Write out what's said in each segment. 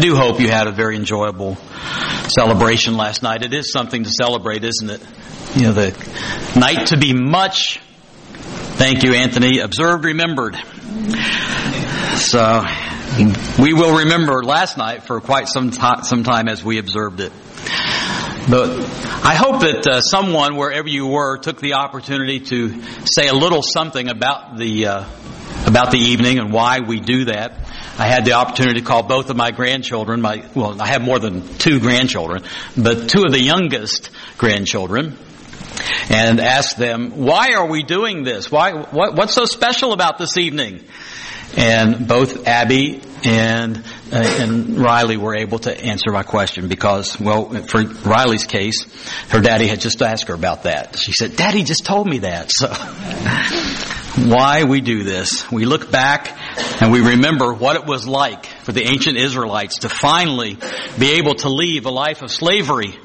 do hope you had a very enjoyable celebration last night. It is something to celebrate, isn't it? You know, the night to be much, thank you, Anthony, observed, remembered. So, we will remember last night for quite some time as we observed it. But I hope that someone, wherever you were, took the opportunity to say a little something about the evening and why we do that. I had the opportunity to call both of my grandchildren. I have more than 2 grandchildren, but 2 of the youngest grandchildren, and ask them, why are we doing this? What's so special about this evening? And both Abby and Riley were able to answer my question because, well, for Riley's case, her daddy had just asked her about that. She said, "Daddy just told me that." So, why we do this? We look back and we remember what it was like for the ancient Israelites to finally be able to leave a life of slavery.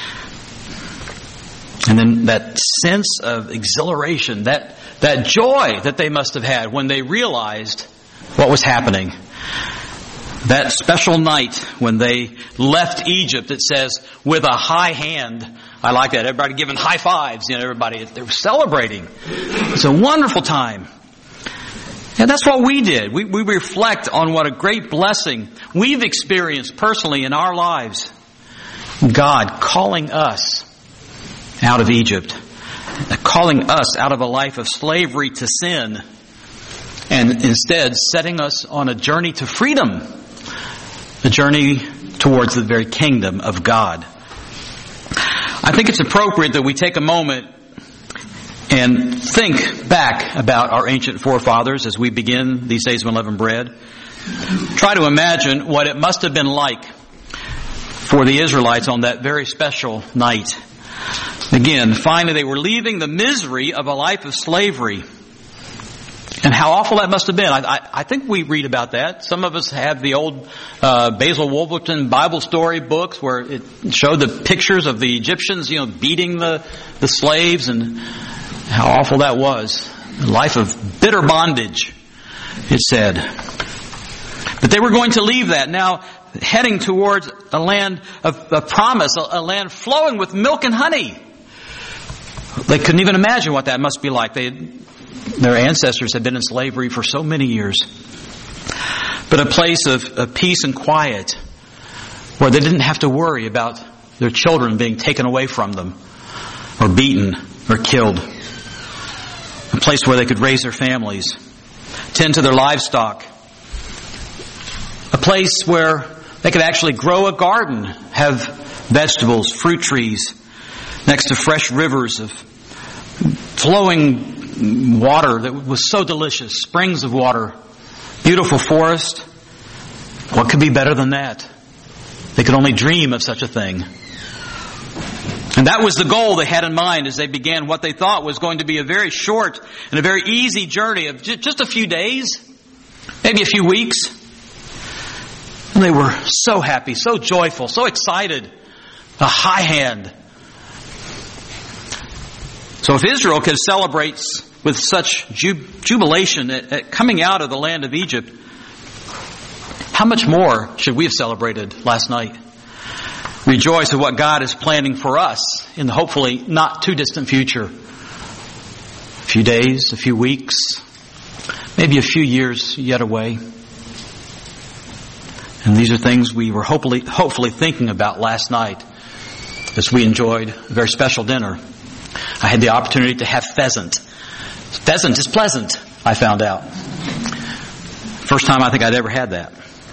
And then that sense of exhilaration, that joy that they must have had when they realized what was happening. That special night when they left Egypt, it says, with a high hand. I like that. Everybody giving high fives. You know, everybody, they were celebrating. It's a wonderful time. And that's what we did. We reflect on what a great blessing we've experienced personally in our lives. God calling us out of Egypt, calling us out of a life of slavery to sin, and instead setting us on a journey to freedom, a journey towards the very kingdom of God. I think it's appropriate that we take a moment and think back about our ancient forefathers as we begin these days of unleavened bread. Try to imagine what it must have been like for the Israelites on that very special night. Again, finally they were leaving the misery of a life of slavery. And how awful that must have been. I think we read about that. Some of us have the old Basil Wolverton Bible story books where it showed the pictures of the Egyptians, beating the slaves, and how awful that was. A life of bitter bondage, it said. But they were going to leave that, now heading towards a land of promise, a land flowing with milk and honey. They couldn't even imagine what that must be like. Their ancestors had been in slavery for so many years. But a place of peace and quiet where they didn't have to worry about their children being taken away from them or beaten or killed. A place where they could raise their families, tend to their livestock. A place where they could actually grow a garden, have vegetables, fruit trees, next to fresh rivers of flowing water that was so delicious, springs of water, beautiful forest. What could be better than that? They could only dream of such a thing. And that was the goal they had in mind as they began what they thought was going to be a very short and a very easy journey of just a few days, maybe a few weeks. And they were so happy, so joyful, so excited. A high hand. So if Israel could celebrate with such jubilation at coming out of the land of Egypt, how much more should we have celebrated last night? Rejoice at what God is planning for us in the hopefully not too distant future. A few days, a few weeks, maybe a few years yet away. And these are things we were hopefully thinking about last night as we enjoyed a very special dinner. I had the opportunity to have pheasant. Pheasant is pleasant, I found out. First time I think I'd ever had that.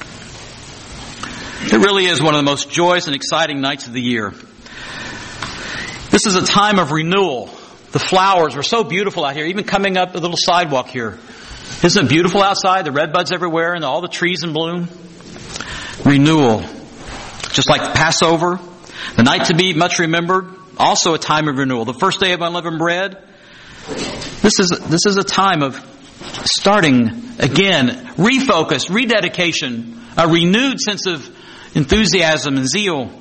It really is one of the most joyous and exciting nights of the year. This is a time of renewal. The flowers are so beautiful out here, even coming up the little sidewalk here. Isn't it beautiful outside? The redbuds everywhere and all the trees in bloom. Renewal. Just like Passover, the night to be much remembered, also a time of renewal. The first day of unleavened bread. This is a time of starting again, refocus, rededication, a renewed sense of enthusiasm and zeal.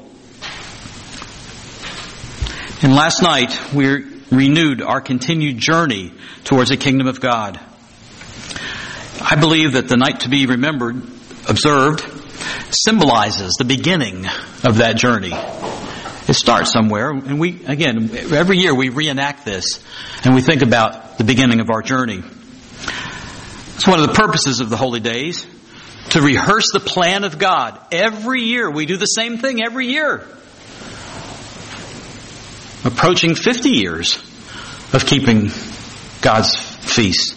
And last night we renewed our continued journey towards the kingdom of God. I believe that the night to be remembered, observed, symbolizes the beginning of that journey. It starts somewhere, and every year we reenact this, and we think about the beginning of our journey. It's one of the purposes of the Holy Days, to rehearse the plan of God. Every year, we do the same thing every year. Approaching 50 years of keeping God's feast.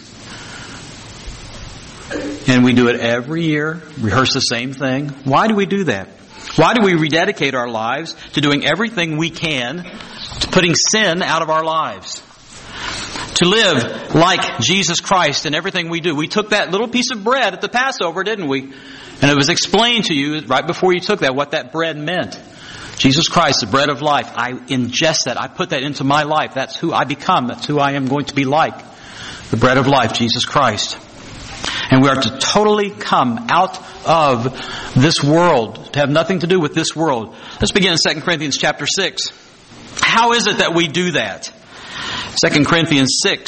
And we do it every year, rehearse the same thing. Why do we do that? Why do we rededicate our lives to doing everything we can to putting sin out of our lives? To live like Jesus Christ in everything we do. We took that little piece of bread at the Passover, didn't we? And it was explained to you right before you took that, what that bread meant. Jesus Christ, the bread of life. I ingest that. I put that into my life. That's who I become. That's who I am going to be like. The bread of life, Jesus Christ. And we are to totally come out of this world, to have nothing to do with this world. Let's begin in 2 Corinthians chapter 6. How is it that we do that? 2 Corinthians 6.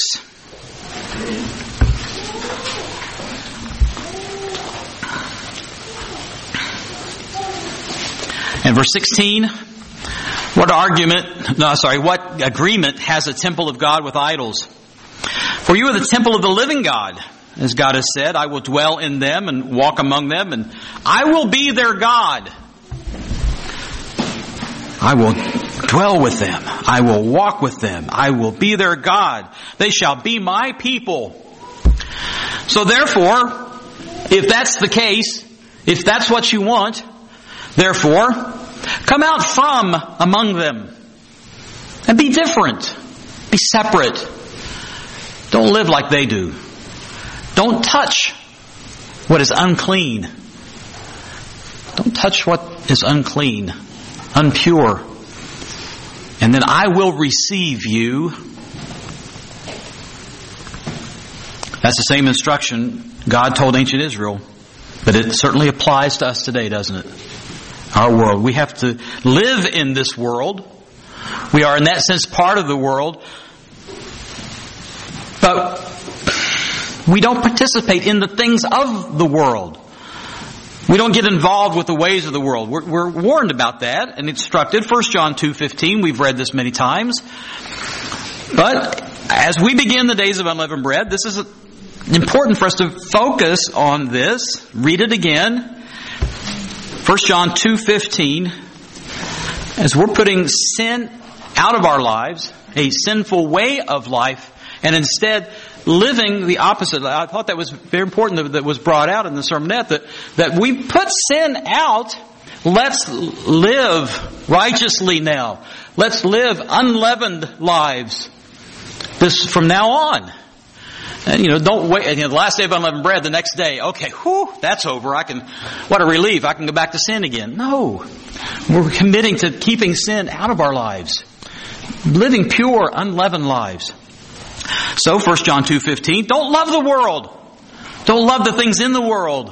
And verse 16. What agreement has a temple of God with idols? For you are the temple of the living God. As God has said, I will dwell in them and walk among them, and I will be their God. I will dwell with them. I will walk with them. I will be their God. They shall be my people. So therefore, if that's the case, if that's what you want, therefore, come out from among them and be different. Be separate. Don't live like they do. Don't touch what is unclean. Don't touch what is unclean, unpure. And then I will receive you. That's the same instruction God told ancient Israel. But it certainly applies to us today, doesn't it? Our world. We have to live in this world. We are in that sense part of the world. But we don't participate in the things of the world. We don't get involved with the ways of the world. We're warned about that and instructed. 1 John 2:15, we've read this many times. But as we begin the days of unleavened bread, this is important for us to focus on this. Read it again. 1 John 2:15. As we're putting sin out of our lives, a sinful way of life, and instead living the opposite. I thought that was very important that was brought out in the sermonette, that we put sin out. Let's live righteously now. Let's live unleavened lives this from now on. And don't wait. The last day of unleavened bread, the next day, okay, that's over. What a relief. I can go back to sin again. No. We're committing to keeping sin out of our lives. Living pure, unleavened lives. So, 1 John 2:15, don't love the world. Don't love the things in the world.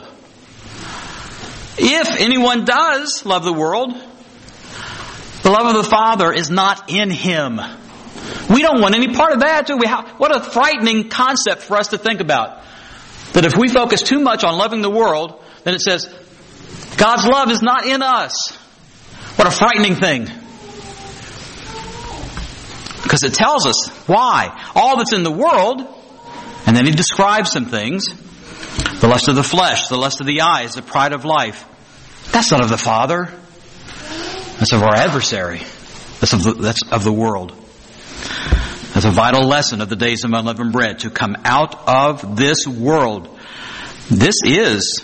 If anyone does love the world, the love of the Father is not in him. We don't want any part of that, do we? What a frightening concept for us to think about. That if we focus too much on loving the world, then it says, God's love is not in us. What a frightening thing. Because it tells us why. All that's in the world, and then he describes some things. The lust of the flesh, the lust of the eyes, the pride of life. That's not of the Father. That's of our adversary. That's of the world. That's a vital lesson of the days of unleavened bread. To come out of this world. This is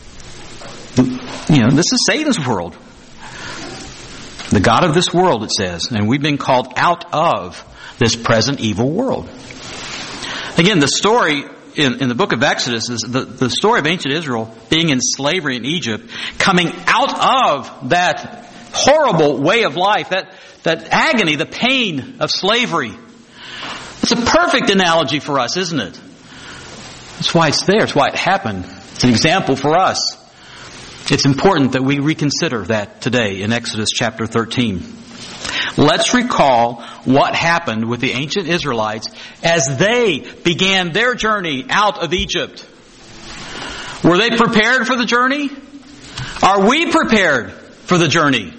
Satan's world. The God of this world, it says. And we've been called out of this present evil world. Again, the story in the book of Exodus is the story of ancient Israel being in slavery in Egypt, coming out of that horrible way of life, that agony, the pain of slavery. It's a perfect analogy for us, isn't it? That's why it's there. It's why it happened. It's an example for us. It's important that we reconsider that today in Exodus chapter 13. Let's recall what happened with the ancient Israelites as they began their journey out of Egypt. Were they prepared for the journey? Are we prepared for the journey?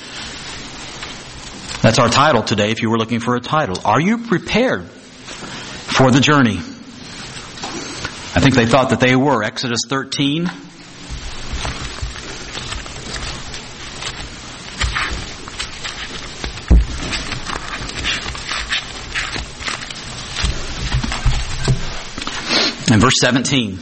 That's our title today, if you were looking for a title. Are you prepared for the journey? I think they thought that they were. Exodus 13. And verse 17.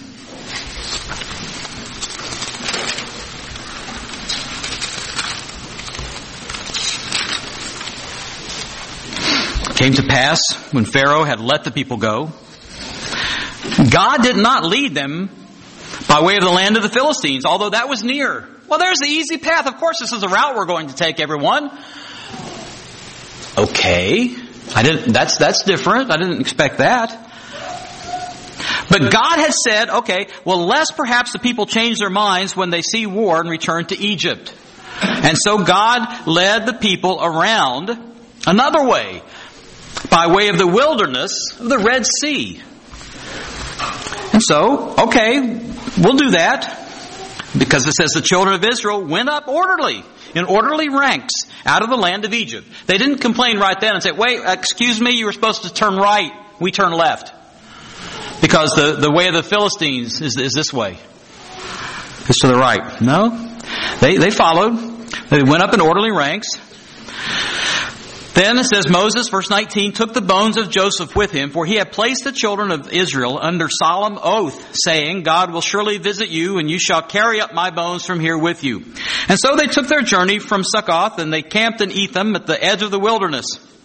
Came to pass, when Pharaoh had let the people go, God did not lead them by way of the land of the Philistines, although that was near. Well, there's the easy path. Of course, this is the route we're going to take, everyone. Okay. That's different. I didn't expect that. But God had said, okay, well, lest perhaps the people change their minds when they see war and return to Egypt. And so God led the people around another way, by way of the wilderness of the Red Sea. And so, okay, we'll do that. Because it says the children of Israel went up in orderly ranks, out of the land of Egypt. They didn't complain right then and say, wait, excuse me, you were supposed to turn right. We turn left. Because the way of the Philistines is this way. It's to the right. No. They followed. They went up in orderly ranks. Then it says Moses, verse 19, took the bones of Joseph with him, for he had placed the children of Israel under solemn oath, saying, God will surely visit you, and you shall carry up my bones from here with you. And so they took their journey from Succoth, and they camped in Etham at the edge of the wilderness.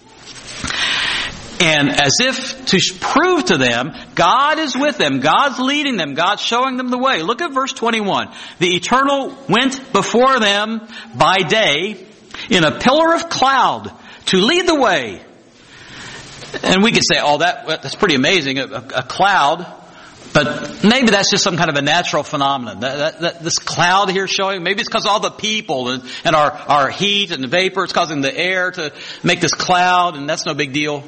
And as if to prove to them, God is with them, God's leading them, God's showing them the way. Look at verse 21. The Eternal went before them by day in a pillar of cloud, to lead the way. And we could say, oh, that's pretty amazing, a cloud. But maybe that's just some kind of a natural phenomenon. This cloud here showing, maybe it's because of all the people and our heat and the vapor. It's causing the air to make this cloud, and that's no big deal.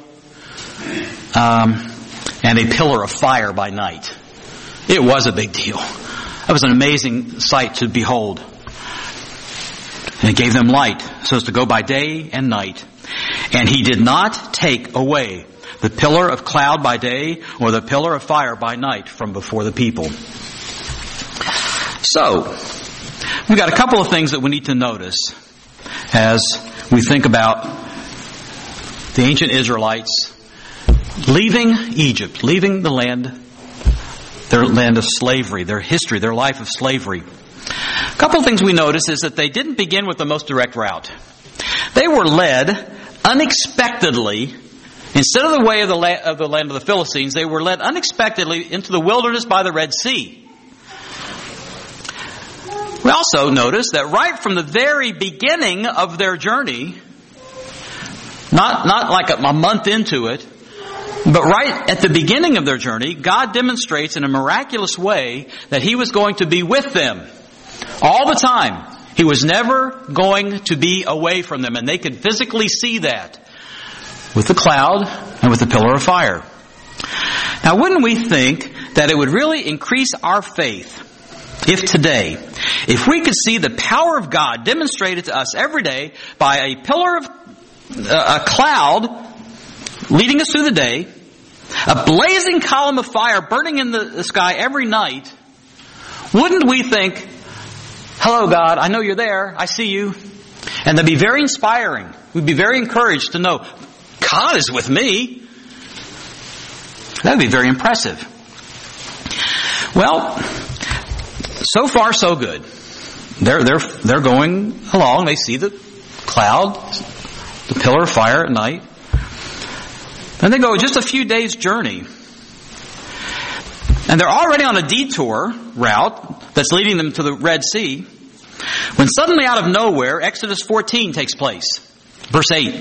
And a pillar of fire by night. It was a big deal. That was an amazing sight to behold. And it gave them light, so as to go by day and night. And he did not take away the pillar of cloud by day or the pillar of fire by night from before the people. So, we've got a couple of things that we need to notice as we think about the ancient Israelites leaving Egypt, leaving the land, their land of slavery, their history, their life of slavery. A couple of things we notice is that they didn't begin with the most direct route. They were led unexpectedly, instead of the way of the land of the Philistines, they were led unexpectedly into the wilderness by the Red Sea. We also notice that right from the very beginning of their journey, not like a month into it, but right at the beginning of their journey, God demonstrates in a miraculous way that He was going to be with them all the time. He was never going to be away from them, and they could physically see that with the cloud and with the pillar of fire. Now, wouldn't we think that it would really increase our faith if today, if we could see the power of God demonstrated to us every day by a pillar of a cloud leading us through the day, a blazing column of fire burning in the sky every night, wouldn't we think, hello God, I know you're there, I see you. And that'd be very inspiring. We'd be very encouraged to know, God is with me. That'd be very impressive. Well, so far so good. They're going along, they see the cloud, the pillar of fire at night. Then they go just a few days' journey. And they're already on a detour route that's leading them to the Red Sea, when suddenly out of nowhere, Exodus 14 takes place. Verse 8.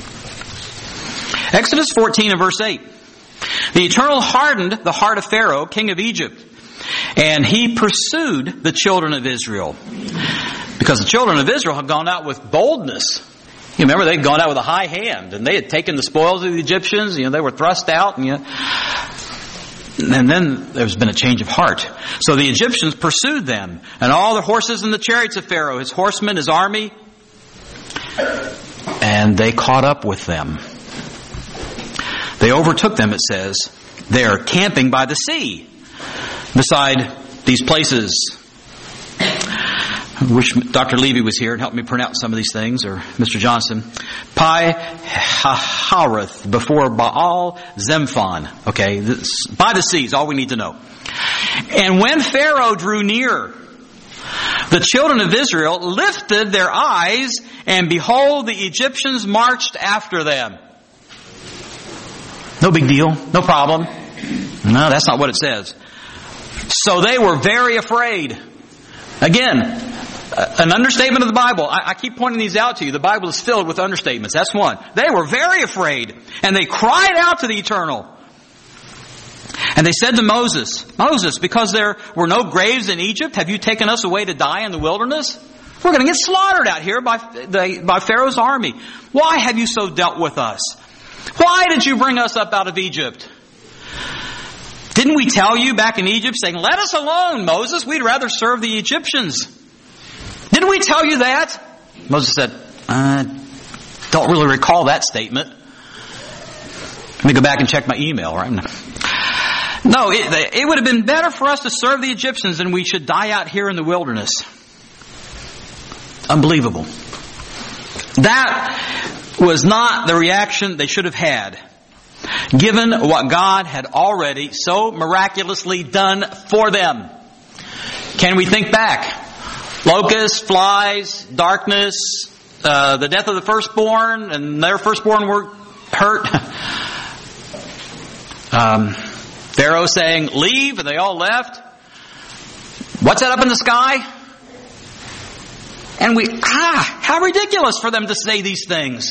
Exodus 14 and verse 8. The Eternal hardened the heart of Pharaoh, king of Egypt, and he pursued the children of Israel. Because the children of Israel had gone out with boldness. You remember, they'd gone out with a high hand, and they had taken the spoils of the Egyptians. They were thrust out. And then there's been a change of heart. So the Egyptians pursued them, and all the horses and the chariots of Pharaoh, his horsemen, his army, and they caught up with them. They overtook them, it says. They are camping by the sea, beside these places. I wish Dr. Levy was here and helped me pronounce some of these things, or Mr. Johnson. Pi Haharoth, before Baal Zemphon. Okay, by the sea is all we need to know. And when Pharaoh drew near, the children of Israel lifted their eyes, and behold, the Egyptians marched after them. No big deal, no problem. No, that's not what it says. So they were very afraid. Again, an understatement of the Bible. I keep pointing these out to you. The Bible is filled with understatements. That's one. They were very afraid, and they cried out to the Eternal. And they said to Moses, Moses, because there were no graves in Egypt, have you taken us away to die in the wilderness? We're going to get slaughtered out here by Pharaoh's army. Why have you so dealt with us? Why did you bring us up out of Egypt? Didn't we tell you back in Egypt, saying, let us alone, Moses, we'd rather serve the Egyptians? Didn't we tell you that? Moses said, don't really recall that statement. Let me go back and check my email, right? No, it would have been better for us to serve the Egyptians than we should die out here in the wilderness. Unbelievable. That was not the reaction they should have had, given what God had already so miraculously done for them. Can we think back? Locusts, flies, darkness, the death of the firstborn, and their firstborn were hurt. Pharaoh saying, leave, and they all left. What's that up in the sky? And how ridiculous for them to say these things.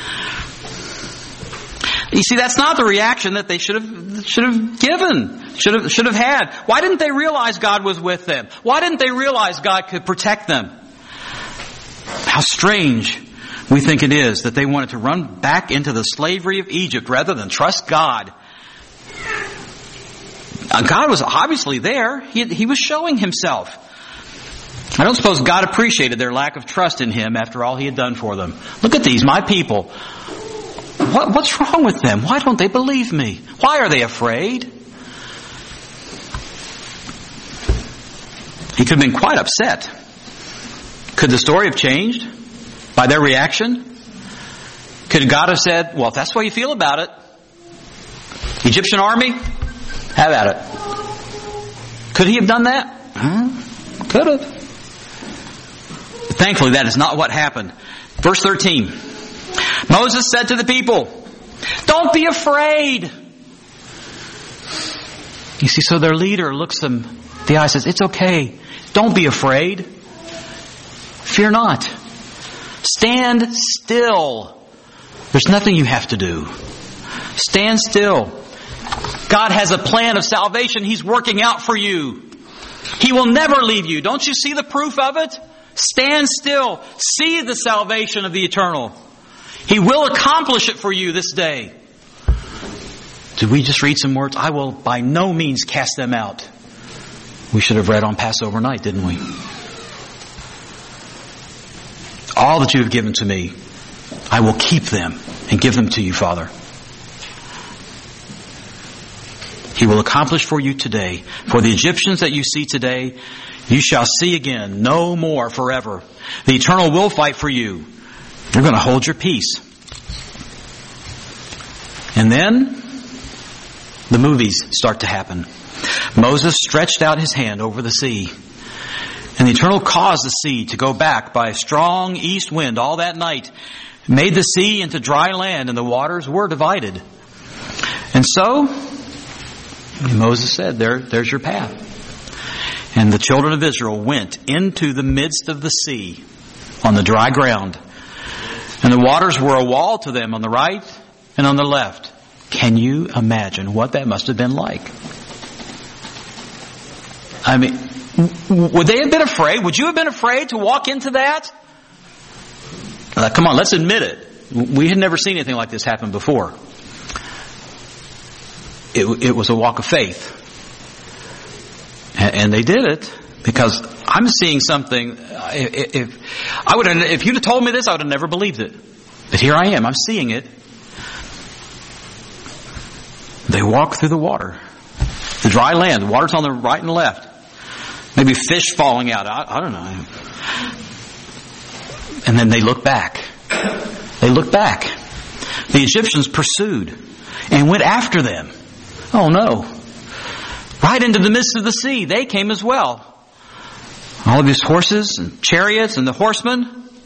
You see, that's not the reaction that they should have given, should have had. Why didn't they realize God was with them? Why didn't they realize God could protect them? How strange we think it is that they wanted to run back into the slavery of Egypt rather than trust God. God was obviously there. He was showing Himself. I don't suppose God appreciated their lack of trust in Him after all He had done for them. Look at these, my people. What's wrong with them? Why don't they believe me? Why are they afraid? He could have been quite upset. Could the story have changed by their reaction? Could God have said, well, if that's the way you feel about it, Egyptian army, have at it. Could He have done that? Could have. But thankfully, that is not what happened. Verse 13. Moses said to the people, don't be afraid. You see, so their leader looks them in the eye and says, it's okay. Don't be afraid. Fear not. Stand still. There's nothing you have to do. Stand still. God has a plan of salvation He's working out for you. He will never leave you. Don't you see the proof of it? Stand still. See the salvation of the Eternal. He will accomplish it for you this day. Did we just read some words? I will by no means cast them out. We should have read on Passover night, didn't we? All that you have given to me, I will keep them and give them to you, Father. He will accomplish for you today. For the Egyptians that you see today, you shall see again, no more forever. The Eternal will fight for you. You're going to hold your peace. And then the movies start to happen. Moses stretched out his hand over the sea, and the Eternal caused the sea to go back by a strong east wind all that night, made the sea into dry land, and the waters were divided. And so Moses said, there's your path. And the children of Israel went into the midst of the sea on the dry ground. And the waters were a wall to them on the right and on the left. Can you imagine what that must have been like? I mean, would they have been afraid? Would you have been afraid to walk into that? Come on, let's admit it. We had never seen anything like this happen before. it was a walk of faith. And they did it because I'm seeing something. If you'd have told me this, I would have never believed it. But here I am. I'm seeing it. They walk through the water. The dry land. The water's on the right and left. Maybe fish falling out. I don't know. And then they look back. They look back. The Egyptians pursued and went after them. Oh no. Right into the midst of the sea. They came as well. All of his horses and chariots and the horsemen.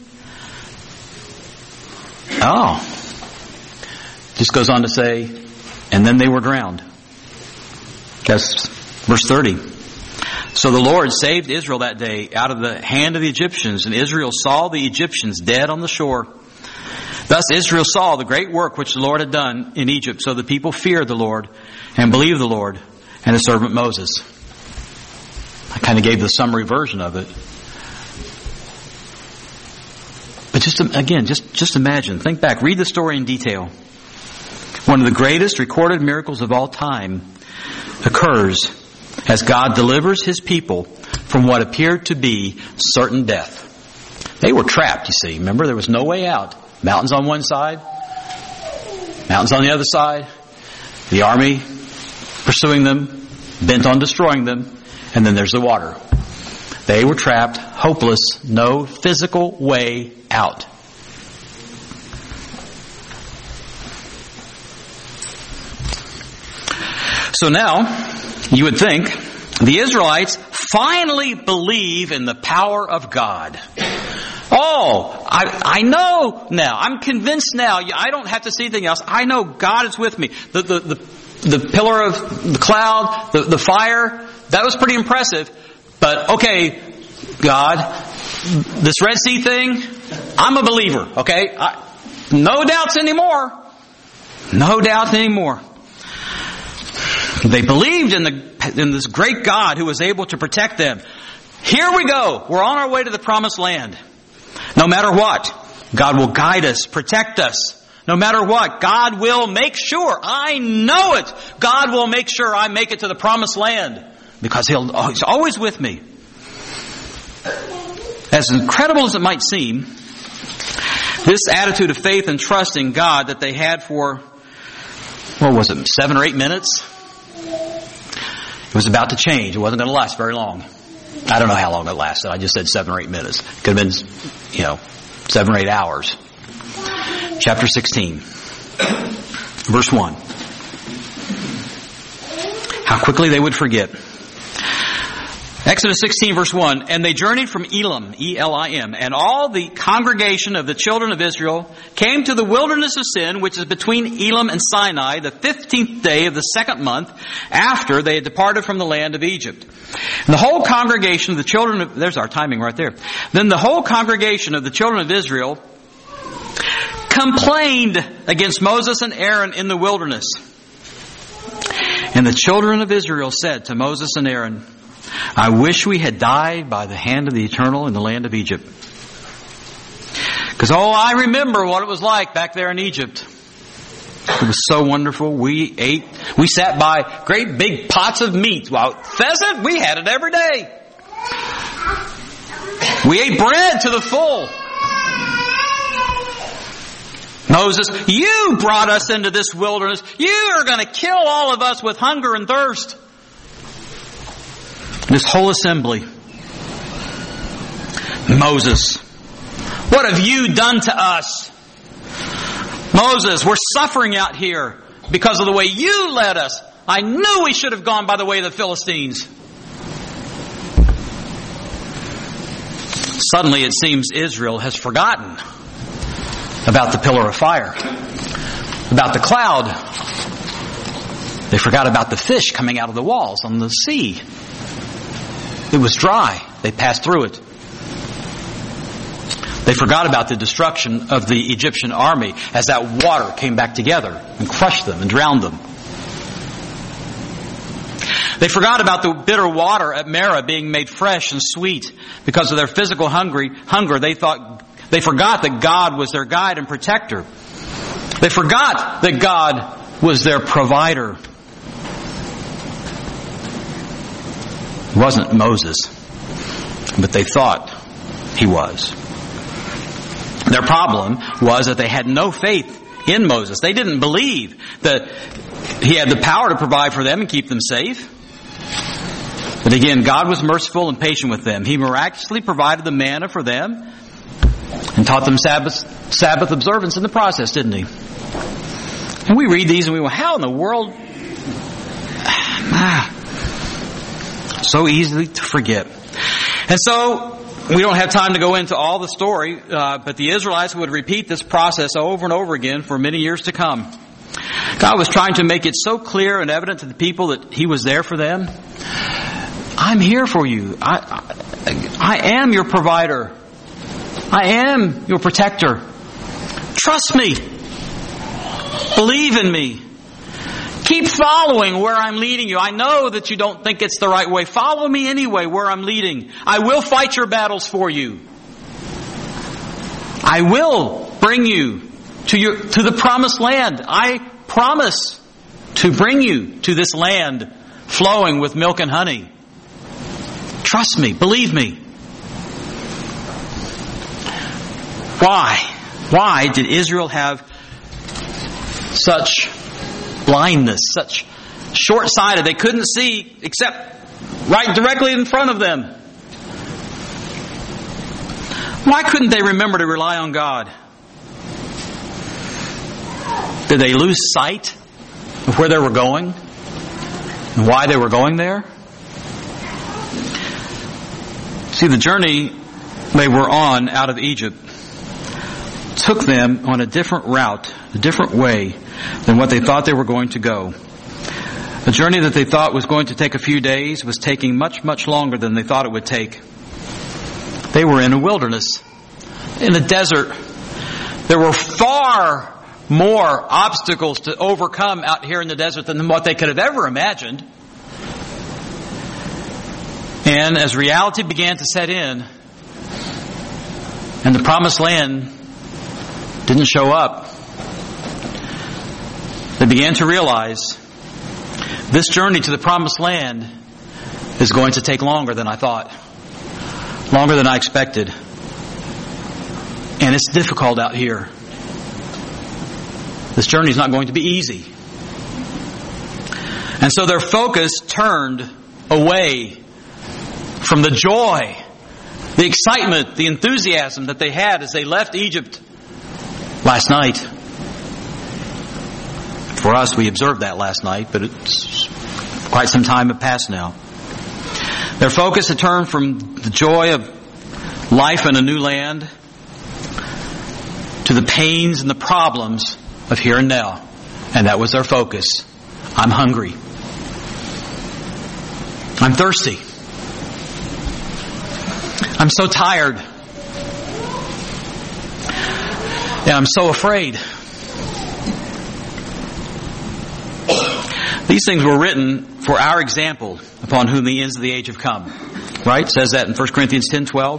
Oh. Just goes on to say, and then they were drowned. That's verse 30. So the Lord saved Israel that day out of the hand of the Egyptians, and Israel saw the Egyptians dead on the shore. Thus Israel saw the great work which the Lord had done in Egypt. So the people feared the Lord and believed the Lord and His servant Moses. I kind of gave the summary version of it. But just imagine, think back, read the story in detail. One of the greatest recorded miracles of all time occurs as God delivers His people from what appeared to be certain death. They were trapped, you see. Remember, there was no way out. Mountains on one side, mountains on the other side, the army pursuing them, bent on destroying them, and then there's the water. They were trapped, hopeless, no physical way out. So now, you would think, the Israelites finally believe in the power of God. Oh, I know now. I'm convinced now. I don't have to see anything else. I know God is with me. The pillar of the cloud, the fire, that was pretty impressive. But okay, God, this Red Sea thing, I'm a believer. Okay, no doubts anymore. No doubts anymore. They believed in this great God who was able to protect them. Here we go. We're on our way to the promised land. No matter what, God will guide us, protect us. No matter what, God will make sure. I know it. God will make sure I make it to the promised land because He's always with me. As incredible as it might seem, this attitude of faith and trust in God that they had for, 7 or 8 minutes? It was about to change. It wasn't going to last very long. I don't know how long it lasted. I just said 7 or 8 minutes. Could have been, 7 or 8 hours. Chapter 16. Verse 1. How quickly they would forget. Exodus 16 verse 1. And they journeyed from Elim, E-L-I-M, and all the congregation of the children of Israel came to the wilderness of Sin, which is between Elim and Sinai, the 15th day of the 2nd month, after they had departed from the land of Egypt. And the whole congregation of the children of, there's our timing right there. Then the whole congregation of the children of Israel complained against Moses and Aaron in the wilderness. And the children of Israel said to Moses and Aaron, I wish we had died by the hand of the Eternal in the land of Egypt. Because, I remember what it was like back there in Egypt. It was so wonderful. We sat by great big pots of meat. Well, pheasant, we had it every day. We ate bread to the full. Moses, you brought us into this wilderness. You are going to kill all of us with hunger and thirst. This whole assembly. Moses, what have you done to us? Moses, we're suffering out here because of the way you led us. I knew we should have gone by the way of the Philistines. Suddenly it seems Israel has forgotten about the pillar of fire, about the cloud. They forgot about the fish coming out of the walls on the sea. It was dry. They passed through it. They forgot about the destruction of the Egyptian army as that water came back together and crushed them and drowned them. They forgot about the bitter water at Merah being made fresh and sweet because of their physical hunger. They forgot that God was their guide and protector. They forgot that God was their provider. He wasn't Moses, but they thought he was. Their problem was that they had no faith in Moses. They didn't believe that he had the power to provide for them and keep them safe. But again, God was merciful and patient with them. He miraculously provided the manna for them and taught them Sabbath observance in the process, didn't he? And we read these and we go, how in the world? So easily to forget. And so, we don't have time to go into all the story, but the Israelites would repeat this process over and over again for many years to come. God was trying to make it so clear and evident to the people that He was there for them. I'm here for you. I am your provider. I am your protector. Trust me. Believe in me. Keep following where I'm leading you. I know that you don't think it's the right way. Follow me anyway where I'm leading. I will fight your battles for you. I will bring you to the promised land. I promise to bring you to this land flowing with milk and honey. Trust me. Believe me. Why? Why did Israel have such blindness, such short-sighted? They couldn't see except right directly in front of them. Why couldn't they remember to rely on God? Did they lose sight of where they were going and why they were going there? See, the journey they were on out of Egypt took them on a different route, a different way than what they thought they were going to go. A journey that they thought was going to take a few days was taking much, much longer than they thought it would take. They were in a wilderness, in a desert. There were far more obstacles to overcome out here in the desert than what they could have ever imagined. And as reality began to set in, and the promised land didn't show up, they began to realize this journey to the promised land is going to take longer than I thought, longer than I expected. And it's difficult out here. This journey is not going to be easy. And so their focus turned away from the joy, the excitement, the enthusiasm that they had as they left Egypt last night. For us, we observed that last night, but it's quite some time had passed now. Their focus had turned from the joy of life in a new land to the pains and the problems of here and now. And that was their focus. I'm hungry. I'm thirsty. I'm so tired. And I'm so afraid. These things were written for our example, upon whom the ends of the age have come. Right? It says that in 1 Corinthians 10:12.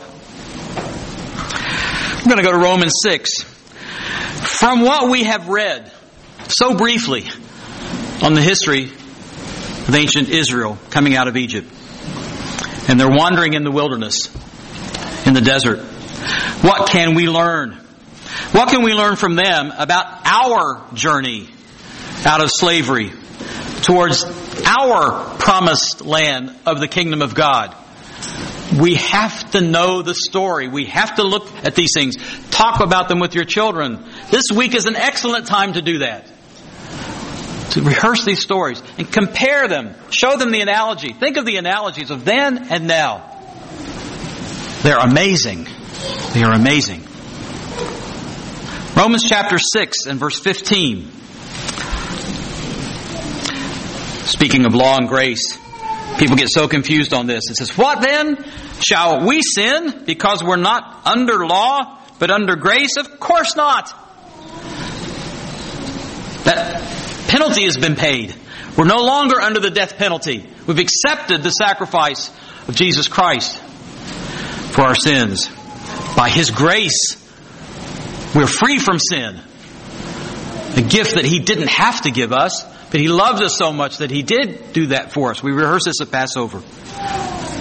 We're going to go to Romans 6. From what we have read, so briefly, on the history of ancient Israel coming out of Egypt, and they're wandering in the wilderness, in the desert, what can we learn? What can we learn from them about our journey out of slavery towards our promised land of the kingdom of God? We have to know the story. We have to look at these things. Talk about them with your children. This week is an excellent time to do that. To rehearse these stories and compare them. Show them the analogy. Think of the analogies of then and now. They're amazing. They are amazing. Romans chapter 6 and verse 15. Speaking of law and grace, people get so confused on this. It says, what then? Shall we sin because we're not under law, but under grace? Of course not. That penalty has been paid. We're no longer under the death penalty. We've accepted the sacrifice of Jesus Christ for our sins. By His grace, we're free from sin. A gift that He didn't have to give us, but He loved us so much that He did do that for us. We rehearse this at Passover.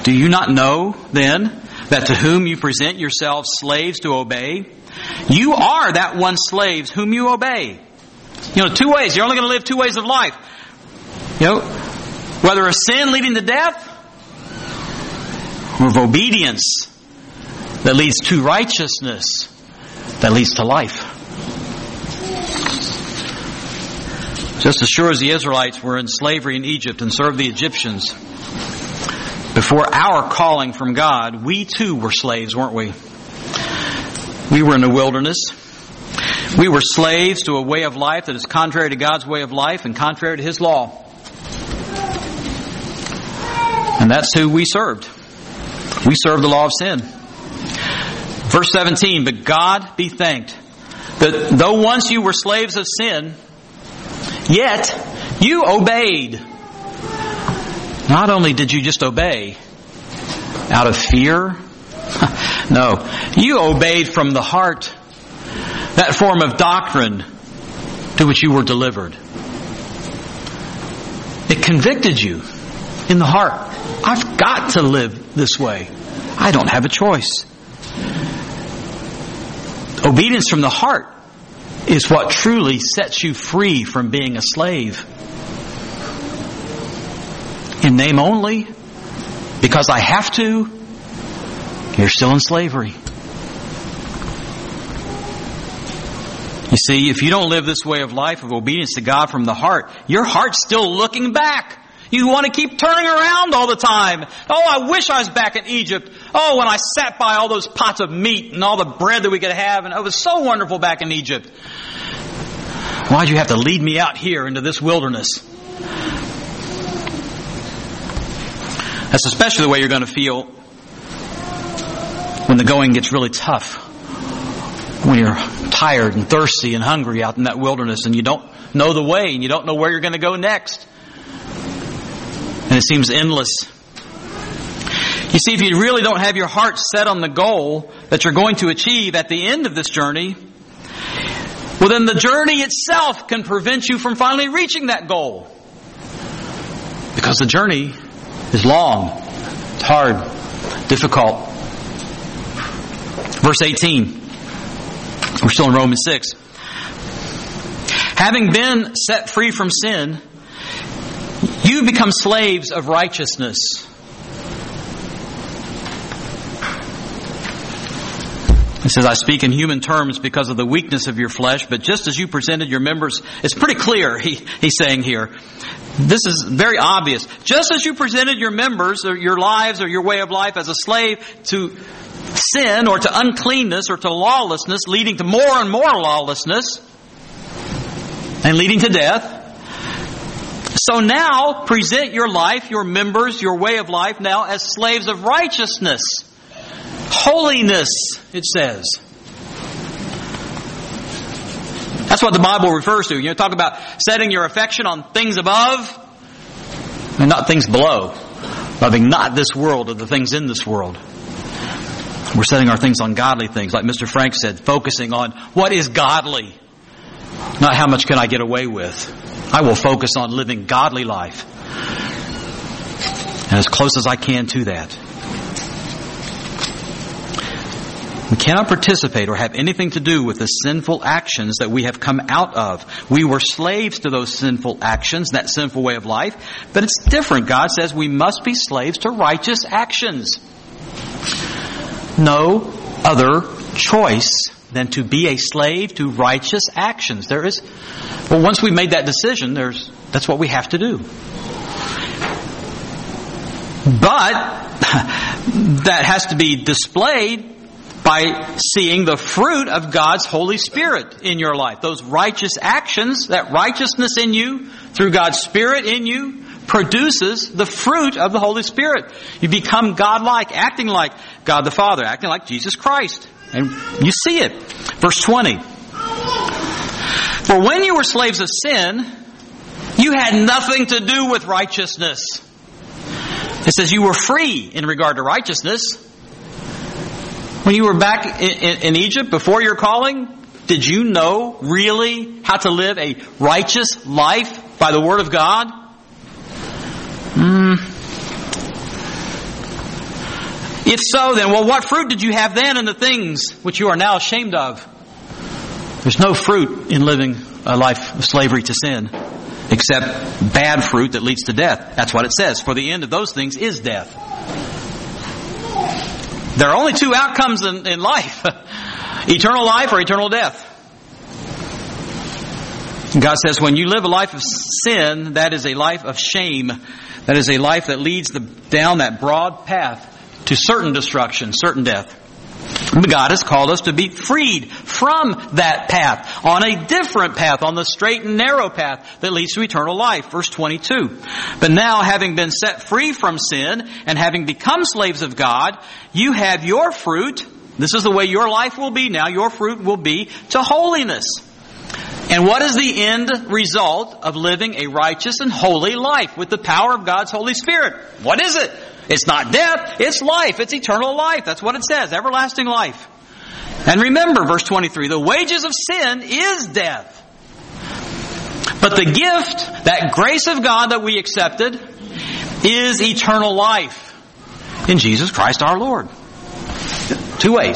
Do you not know, then, that to whom you present yourselves slaves to obey, you are that one slave whom you obey? Two ways. You're only going to live two ways of life. Whether of sin leading to death, or of obedience that leads to righteousness, that leads to life. Just as sure as the Israelites were in slavery in Egypt and served the Egyptians, before our calling from God, we too were slaves, weren't we? We were in the wilderness. We were slaves to a way of life that is contrary to God's way of life and contrary to His law. And that's who we served. We served the law of sin. Verse 17, but God be thanked that though once you were slaves of sin, yet you obeyed. Not only did you just obey out of fear, no, you obeyed from the heart, that form of doctrine to which you were delivered. It convicted you in the heart. I've got to live this way. I don't have a choice. Obedience from the heart is what truly sets you free from being a slave. In name only, because I have to, you're still in slavery. You see, if you don't live this way of life of obedience to God from the heart, your heart's still looking back. You want to keep turning around all the time. Oh, I wish I was back in Egypt. Oh, when I sat by all those pots of meat and all the bread that we could have, and it was so wonderful back in Egypt. Why'd you have to lead me out here into this wilderness? That's especially the way you're going to feel when the going gets really tough. When you're tired and thirsty and hungry out in that wilderness and you don't know the way and you don't know where you're going to go next. And it seems endless. You see, if you really don't have your heart set on the goal that you're going to achieve at the end of this journey, well then the journey itself can prevent you from finally reaching that goal. Because the journey is long, it's hard, difficult. Verse 18. We're still in Romans 6. Having been set free from sin, you become slaves of righteousness. It says, I speak in human terms because of the weakness of your flesh, but just as you presented your members, it's pretty clear, he's saying here. This is very obvious. Just as you presented your members, or your lives, or your way of life as a slave to sin, or to uncleanness, or to lawlessness, leading to more and more lawlessness, and leading to death. So now, present your life, your members, your way of life now as slaves of righteousness. Holiness, it says. That's what the Bible refers to. Talk about setting your affection on things above and not things below. Loving not this world or the things in this world. We're setting our things on godly things, like Mr. Frank said, focusing on what is godly, not how much can I get away with. I will focus on living godly life, and as close as I can to that. We cannot participate or have anything to do with the sinful actions that we have come out of. We were slaves to those sinful actions, that sinful way of life, but it's different. God says we must be slaves to righteous actions. No other choice than to be a slave to righteous actions. Once we've made that decision, that's what we have to do. But that has to be displayed by seeing the fruit of God's Holy Spirit in your life. Those righteous actions, that righteousness in you, through God's Spirit in you, produces the fruit of the Holy Spirit. You become God-like, acting like God the Father, acting like Jesus Christ. And you see it. Verse 20. For when you were slaves of sin, you had nothing to do with righteousness. It says you were free in regard to righteousness. When you were back in Egypt before your calling, did you know really how to live a righteous life by the Word of God? If so, then, well, what fruit did you have then in the things which you are now ashamed of? There's no fruit in living a life of slavery to sin, except bad fruit that leads to death. That's what it says. For the end of those things is death. There are only two outcomes in life. Eternal life or eternal death. God says when you live a life of sin, that is a life of shame. That is a life that leads down that broad path to certain destruction, certain death. But God has called us to be freed from that path, on a different path, on the straight and narrow path that leads to eternal life. Verse 22. But now, having been set free from sin and having become slaves of God, you have your fruit. This is the way your life will be now. Your fruit will be to holiness. And what is the end result of living a righteous and holy life with the power of God's Holy Spirit? What is it? It's not death, it's life. It's eternal life. That's what it says, everlasting life. And remember, verse 23, the wages of sin is death. But the gift, that grace of God that we accepted, is eternal life in Jesus Christ our Lord. Two ways.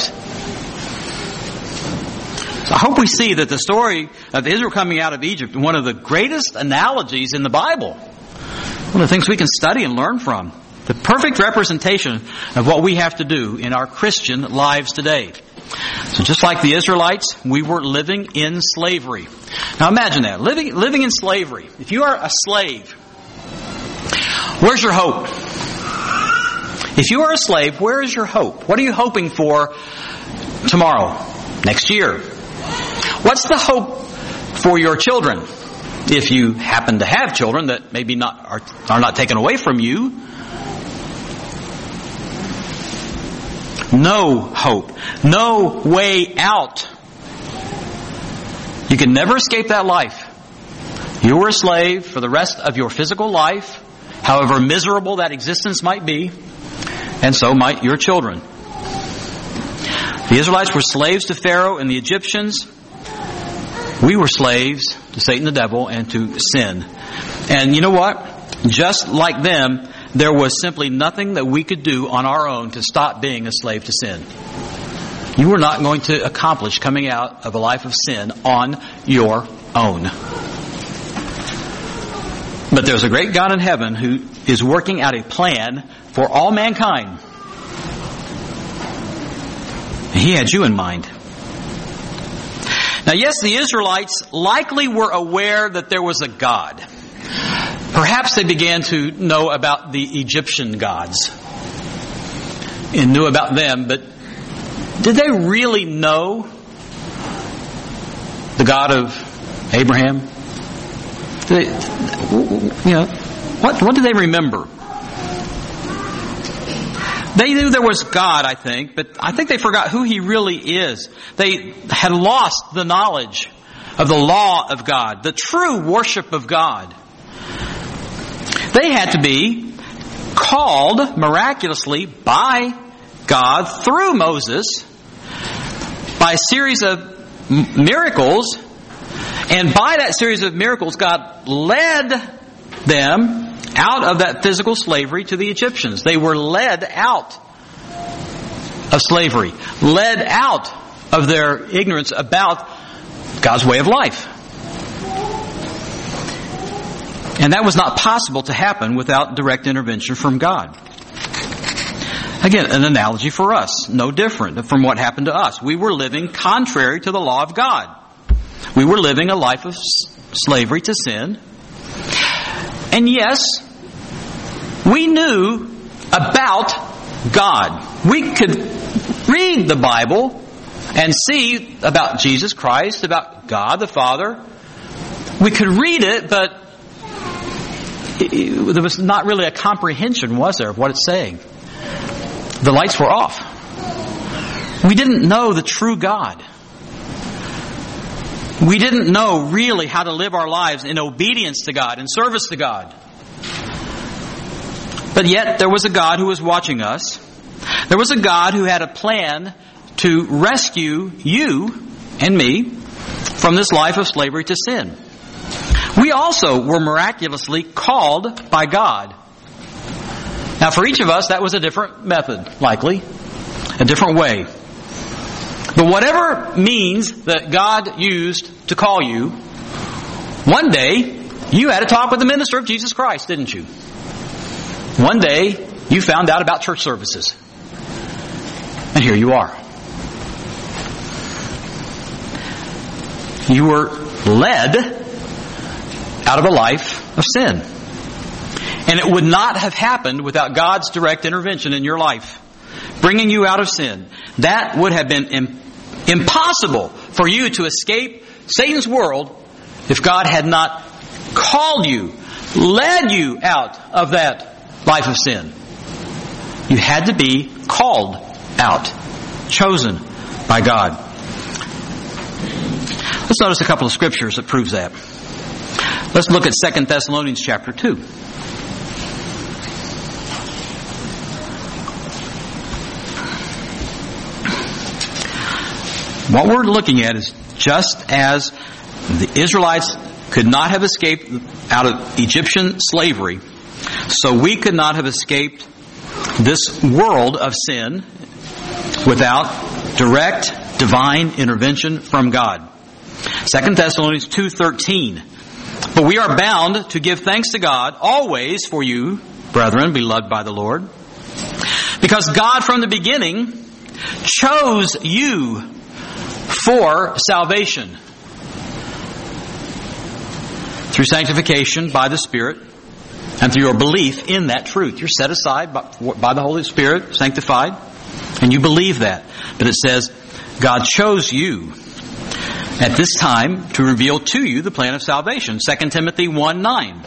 So I hope we see that the story of Israel coming out of Egypt, one of the greatest analogies in the Bible. One of the things we can study and learn from. The perfect representation of what we have to do in our Christian lives today. So just like the Israelites, we were living in slavery. Now imagine that, living in slavery. If you are a slave, where's your hope? If you are a slave, where is your hope? What are you hoping for tomorrow, next year? What's the hope for your children? If you happen to have children that maybe are not taken away from you. No hope. No way out. You can never escape that life. You were a slave for the rest of your physical life, however miserable that existence might be, and so might your children. The Israelites were slaves to Pharaoh and the Egyptians. We were slaves to Satan the devil and to sin. And you know what? Just like them, there was simply nothing that we could do on our own to stop being a slave to sin. You were not going to accomplish coming out of a life of sin on your own. But there's a great God in heaven who is working out a plan for all mankind. He had you in mind. Now, yes, the Israelites likely were aware that there was a God. Perhaps they began to know about the Egyptian gods and knew about them, but did they really know the God of Abraham? What did they remember? They knew there was God, I think, but I think they forgot who He really is. They had lost the knowledge of the law of God, the true worship of God. They had to be called miraculously by God through Moses by a series of miracles. And by that series of miracles, God led them out of that physical slavery to the Egyptians. They were led out of slavery, led out of their ignorance about God's way of life. And that was not possible to happen without direct intervention from God. Again, an analogy for us, no different from what happened to us. We were living contrary to the law of God. We were living a life of slavery to sin. And yes, we knew about God. We could read the Bible and see about Jesus Christ, about God the Father. We could read it, but there was not really a comprehension, was there, of what it's saying? The lights were off. We didn't know the true God. We didn't know really how to live our lives in obedience to God, in service to God. But yet, there was a God who was watching us. There was a God who had a plan to rescue you and me from this life of slavery to sin. We also were miraculously called by God. Now, for each of us, that was a different method, likely. A different way. But whatever means that God used to call you, one day, you had a talk with the minister of Jesus Christ, didn't you? One day, you found out about church services. And here you are. You were led out of a life of sin. And it would not have happened without God's direct intervention in your life, bringing you out of sin. That would have been impossible for you to escape Satan's world if God had not called you, led you out of that life of sin. You had to be called out, chosen by God. Let's notice a couple of scriptures that proves that. Let's look at 2 Thessalonians chapter 2. What we're looking at is just as the Israelites could not have escaped out of Egyptian slavery, so we could not have escaped this world of sin without direct divine intervention from God. 2 Thessalonians 2:13. But we are bound to give thanks to God always for you, brethren, beloved by the Lord, because God from the beginning chose you for salvation through sanctification by the Spirit and through your belief in that truth. You're set aside by the Holy Spirit, sanctified, and you believe that. But it says, God chose you at this time to reveal to you the plan of salvation. 2 Timothy 1:9.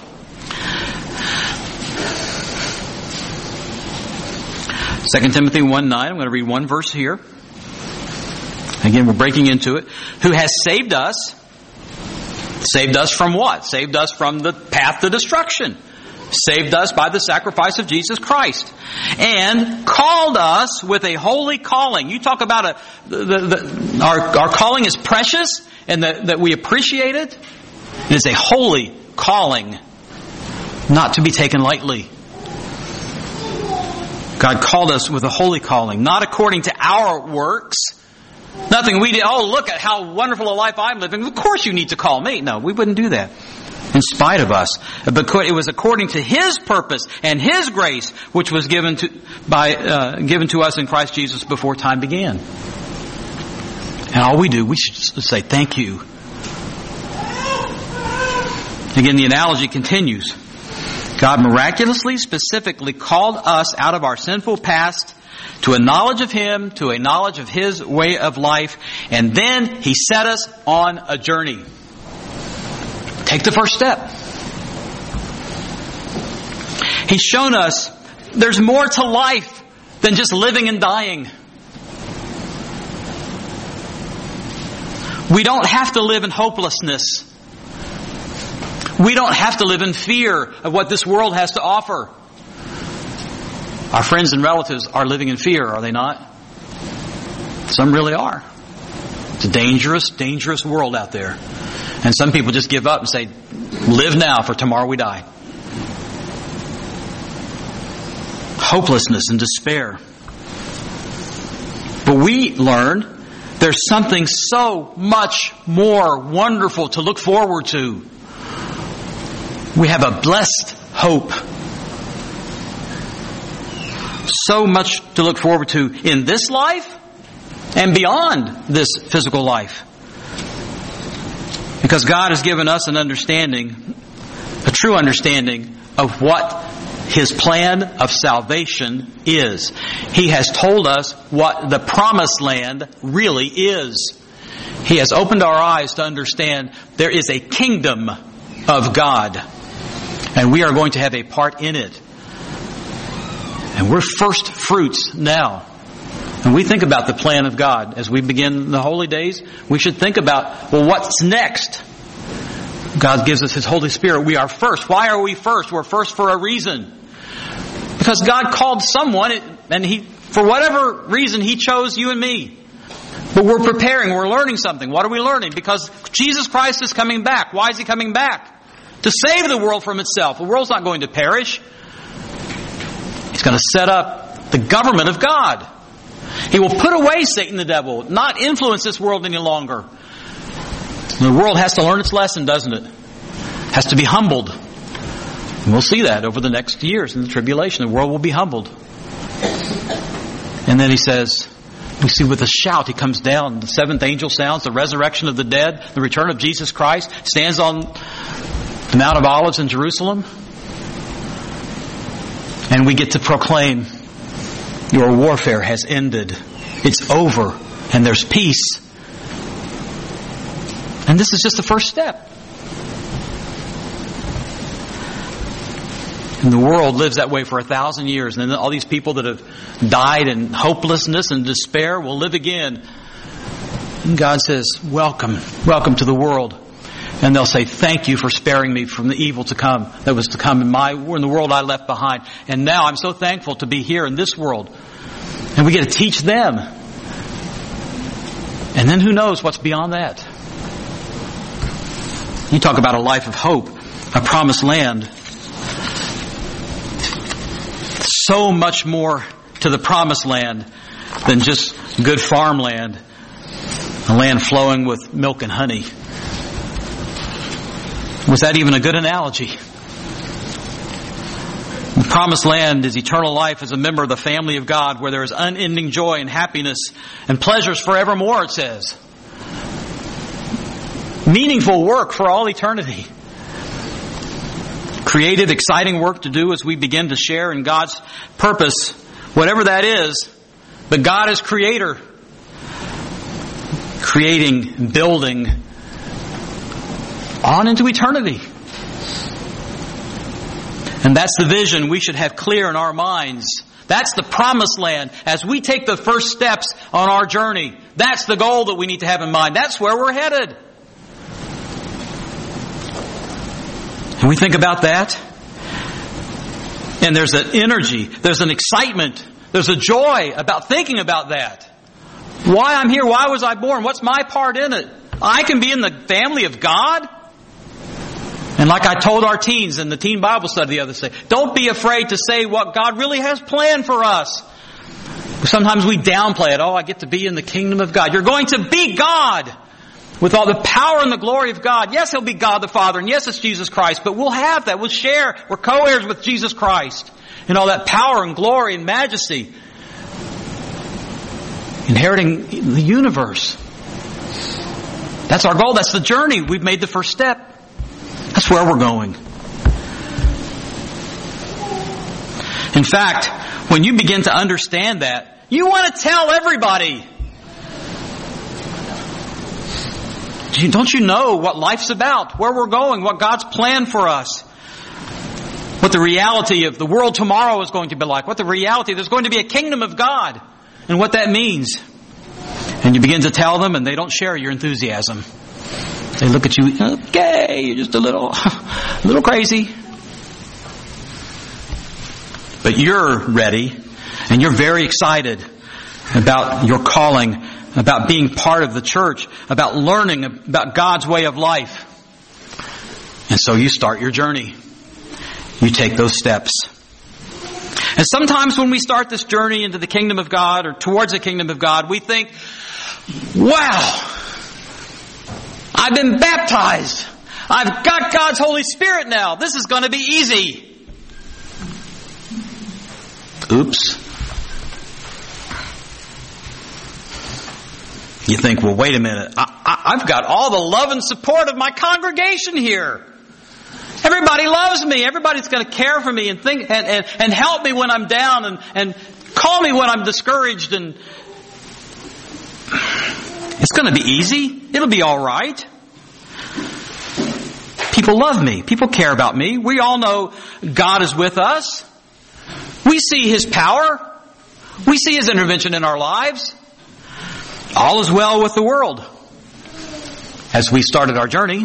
2 Timothy 1:9. I'm going to read one verse here. Again, we're breaking into it. Who has saved us. Saved us from what? Saved us from the path to destruction. Saved us by the sacrifice of Jesus Christ. And called us with a holy calling. You talk about our calling is precious and that we appreciate it. It is a holy calling, not to be taken lightly. God called us with a holy calling, not according to our works. Nothing we did. Oh, look at how wonderful a life I'm living. Of course you need to call me. No, we wouldn't do that. In spite of us. But it was according to His purpose and His grace, which was given to us in Christ Jesus before time began. And all we do, we should say thank you. Again, the analogy continues. God miraculously, specifically called us out of our sinful past to a knowledge of Him, to a knowledge of His way of life, and then He set us on a journey. Take the first step. He's shown us there's more to life than just living and dying. We don't have to live in hopelessness. We don't have to live in fear of what this world has to offer. Our friends and relatives are living in fear, are they not? Some really are. It's a dangerous, dangerous world out there. And some people just give up and say, live now, for tomorrow we die. Hopelessness and despair. But we learned there's something so much more wonderful to look forward to. We have a blessed hope. So much to look forward to in this life and beyond this physical life. Because God has given us an understanding, a true understanding of what His plan of salvation is. He has told us what the promised land really is. He has opened our eyes to understand there is a kingdom of God. And we are going to have a part in it. And we're first fruits now. And we think about the plan of God as we begin the holy days. We should think about, well, what's next? God gives us His Holy Spirit. We are first. Why are we first? We're first for a reason. Because God called someone, and for whatever reason, He chose you and me. But we're preparing. We're learning something. What are we learning? Because Jesus Christ is coming back. Why is He coming back? To save the world from itself. The world's not going to perish. He's going to set up the government of God. He will put away Satan the devil, not influence this world any longer. The world has to learn its lesson, doesn't it? Has to be humbled. And we'll see that over the next years in the tribulation. The world will be humbled. And then he says, we see with a shout, he comes down, the seventh angel sounds, the resurrection of the dead, the return of Jesus Christ, stands on the Mount of Olives in Jerusalem. And we get to proclaim, your warfare has ended. It's over. And there's peace. And this is just the first step. And the world lives that way for 1,000 years. And then all these people that have died in hopelessness and despair will live again. And God says, welcome. Welcome to the world. And they'll say, thank you for sparing me from the evil to come that was to come in the world I left behind. And now I'm so thankful to be here in this world. And we get to teach them. And then who knows what's beyond that? You talk about a life of hope, a promised land. So much more to the promised land than just good farmland, a land flowing with milk and honey. Was that even a good analogy? The promised land is eternal life as a member of the family of God, where there is unending joy and happiness and pleasures forevermore, it says. Meaningful work for all eternity. Creative, exciting work to do as we begin to share in God's purpose, whatever that is. But God is creator. Creating, building, on into eternity. And that's the vision we should have clear in our minds. That's the promised land. As we take the first steps on our journey, that's the goal that we need to have in mind. That's where we're headed. And we think about that, and there's an energy, there's an excitement, there's a joy about thinking about that. Why I'm here, why was I born, what's my part in it? I can be in the family of God. And like I told our teens in the teen Bible study the other day, don't be afraid to say what God really has planned for us. Sometimes we downplay it. Oh, I get to be in the kingdom of God. You're going to be God with all the power and the glory of God. Yes, He'll be God the Father, and yes, it's Jesus Christ, but we'll have that. We'll share. We're co-heirs with Jesus Christ in all that power and glory and majesty. Inheriting the universe. That's our goal. That's the journey. We've made the first step. That's where we're going. In fact, when you begin to understand that, you want to tell everybody. Don't you know what life's about, where we're going, what God's planned for us, what the reality of the world tomorrow is going to be like, what the reality, there's going to be a kingdom of God, and what that means. And you begin to tell them, and they don't share your enthusiasm. They look at you, okay, you're just a little crazy. But you're ready, and you're very excited about your calling, about being part of the church, about learning about God's way of life. And so you start your journey. You take those steps. And sometimes when we start this journey into the kingdom of God or towards the kingdom of God, we think, wow, I've been baptized. I've got God's Holy Spirit now. This is going to be easy. Oops. You think, well, wait a minute. I've got all the love and support of my congregation here. Everybody loves me. Everybody's going to care for me and think and help me when I'm down and call me when I'm discouraged. And it's going to be easy. It'll be all right. People love me. People care about me. We all know God is with us. We see His power. We see His intervention in our lives. All is well with the world as we started our journey.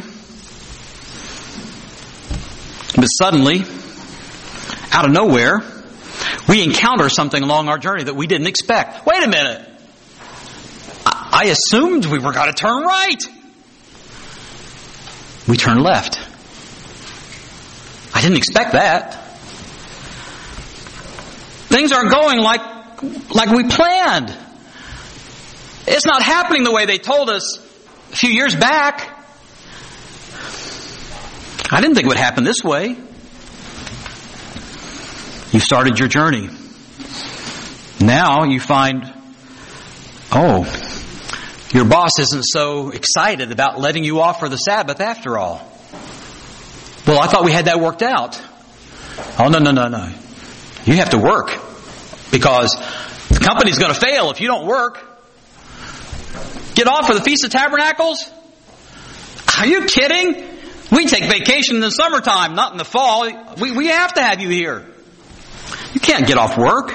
But suddenly, out of nowhere, we encounter something along our journey that we didn't expect. Wait a minute. I assumed we were going to turn right. We turn left. I didn't expect that. Things aren't going like we planned. It's not happening the way they told us a few years back. I didn't think it would happen this way. You started your journey. Now you find, your boss isn't so excited about letting you off for the Sabbath after all. Well, I thought we had that worked out. Oh, no. You have to work because the company's going to fail if you don't work. Get off for the Feast of Tabernacles? Are you kidding? We take vacation in the summertime, not in the fall. We have to have you here. You can't get off work.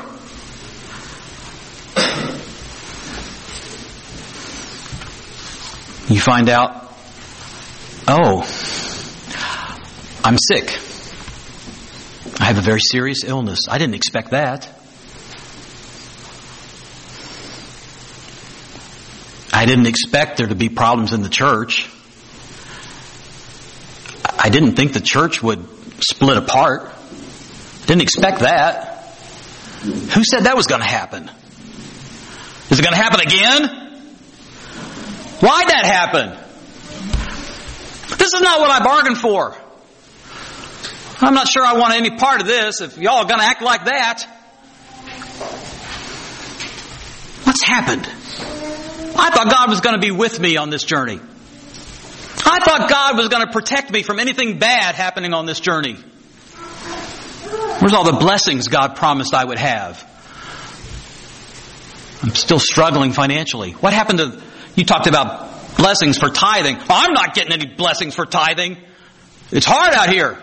You find out, I'm sick. I have a very serious illness. I didn't expect that. I didn't expect there to be problems in the church. I didn't think the church would split apart. Didn't expect that. Who said that was going to happen? Is it going to happen again? Why'd that happen? This is not what I bargained for. I'm not sure I want any part of this if y'all are going to act like that. What's happened? I thought God was going to be with me on this journey. I thought God was going to protect me from anything bad happening on this journey. Where's all the blessings God promised I would have? I'm still struggling financially. What happened to... You talked about blessings for tithing. I'm not getting any blessings for tithing. It's hard out here.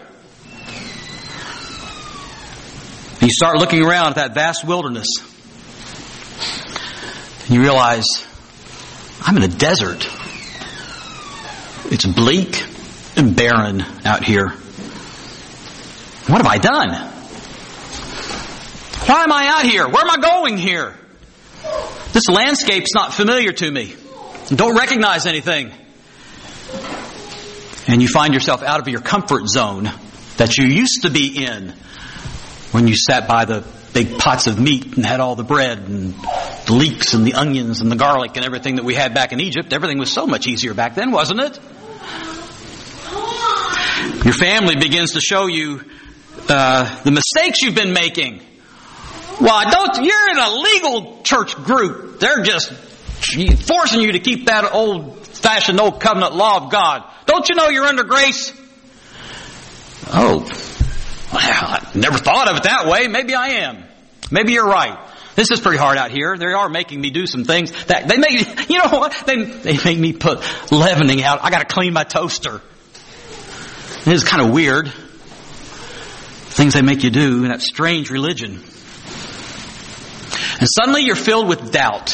You start looking around at that vast wilderness. And you realize, I'm in a desert. It's bleak and barren out here. What have I done? Why am I out here? Where am I going here? This landscape's not familiar to me. I don't recognize anything. And you find yourself out of your comfort zone that you used to be in when you sat by the big pots of meat and had all the bread and the leeks and the onions and the garlic and everything that we had back in Egypt. Everything was so much easier back then, wasn't it? Your family begins to show you the mistakes you've been making. Well, you're in a legal church group. They're just forcing you to keep that old-fashioned, old covenant law of God. Don't you know you're under grace? Oh, well, I never thought of it that way. Maybe I am. Maybe you're right. This is pretty hard out here. They are making me do some things that they make. You know what? They make me put leavening out. I got to clean my toaster. It is kind of weird. Things they make you do in that strange religion. And suddenly you're filled with doubt.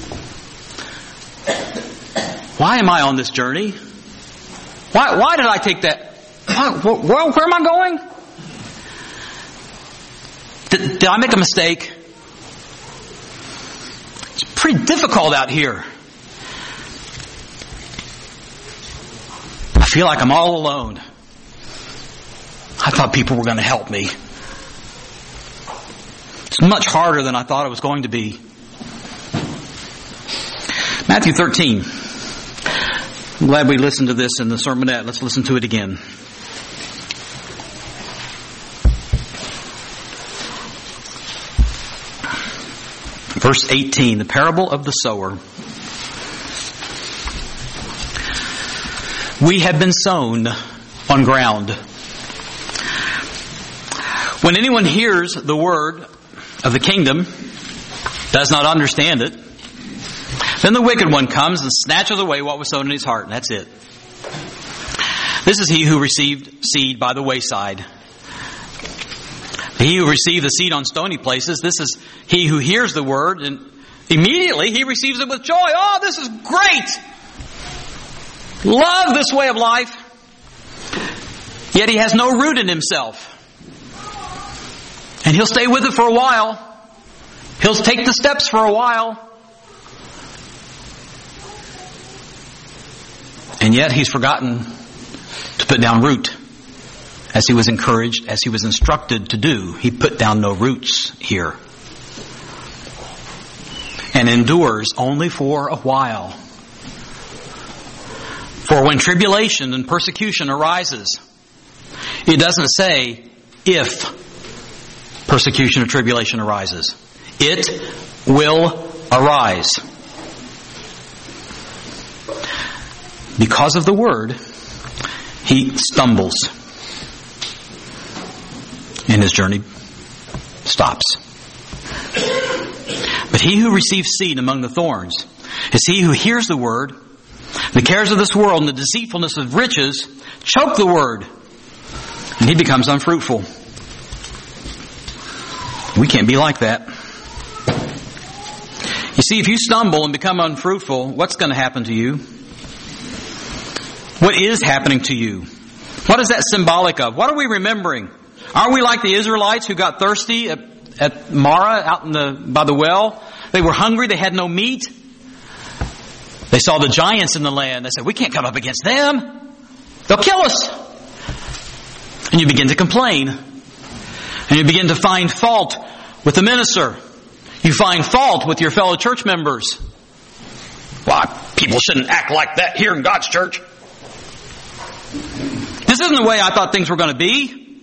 Why am I on this journey? Why did I take that? Where am I going? Did I make a mistake? It's pretty difficult out here. I feel like I'm all alone. I thought people were going to help me. It's much harder than I thought it was going to be. Matthew 13. I'm glad we listened to this in the sermonette. Let's listen to it again. Verse 18, the parable of the sower. We have been sown on ground. When anyone hears the word of the kingdom, does not understand it, then the wicked one comes and snatches away what was sown in his heart, and that's it. This is he who received seed by the wayside. He who received the seed on stony places, this is he who hears the word, and immediately he receives it with joy. Oh, this is great! Love this way of life. Yet he has no root in himself. And he'll stay with it for a while. He'll take the steps for a while. And yet he's forgotten to put down root. As he was encouraged, as he was instructed to do, he put down no roots here. endures only for a while. For when tribulation and persecution arises, it doesn't say if persecution or tribulation arises. It will arise. Because of the word, he stumbles. And his journey stops. But he who receives seed among the thorns is he who hears the word. The cares of this world and the deceitfulness of riches choke the word, and he becomes unfruitful. We can't be like that. You see, if you stumble and become unfruitful, what's going to happen to you? What is happening to you? What is that symbolic of? What are we remembering? Aren't we like the Israelites who got thirsty at Marah out by the well? They were hungry. They had no meat. They saw the giants in the land. They said, we can't come up against them. They'll kill us. And you begin to complain. And you begin to find fault with the minister. You find fault with your fellow church members. Why, people shouldn't act like that here in God's church. This isn't the way I thought things were going to be.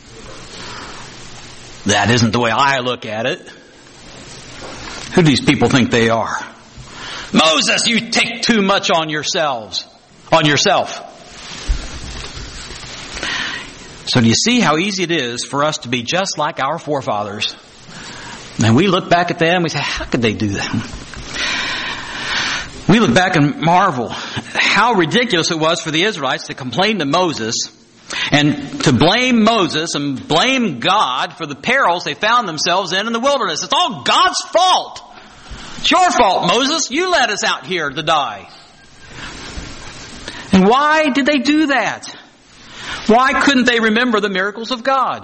That isn't the way I look at it. Who do these people think they are? Moses, you take too much on yourself. So do you see how easy it is for us to be just like our forefathers? And we look back at them, we say, how could they do that? We look back and marvel how ridiculous it was for the Israelites to complain to Moses and to blame Moses and blame God for the perils they found themselves in the wilderness. It's all God's fault. It's your fault, Moses. You led us out here to die. And why did they do that? Why couldn't they remember the miracles of God?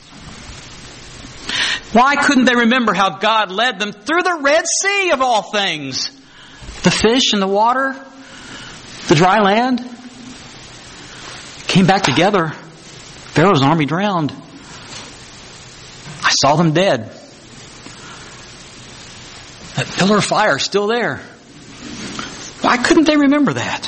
Why couldn't they remember how God led them through the Red Sea of all things? The fish and the water, the dry land, came back together. Pharaoh's army drowned. I saw them dead. That pillar of fire is still there. Why couldn't they remember that?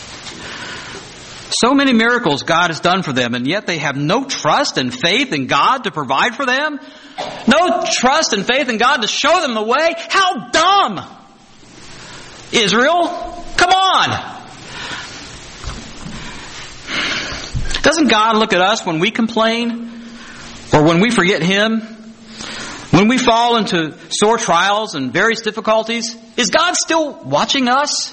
So many miracles God has done for them, and yet they have no trust and faith in God to provide for them. No trust and faith in God to show them the way. How dumb! Israel, come on! Doesn't God look at us when we complain? Or when we forget Him? When we fall into sore trials and various difficulties? Is God still watching us?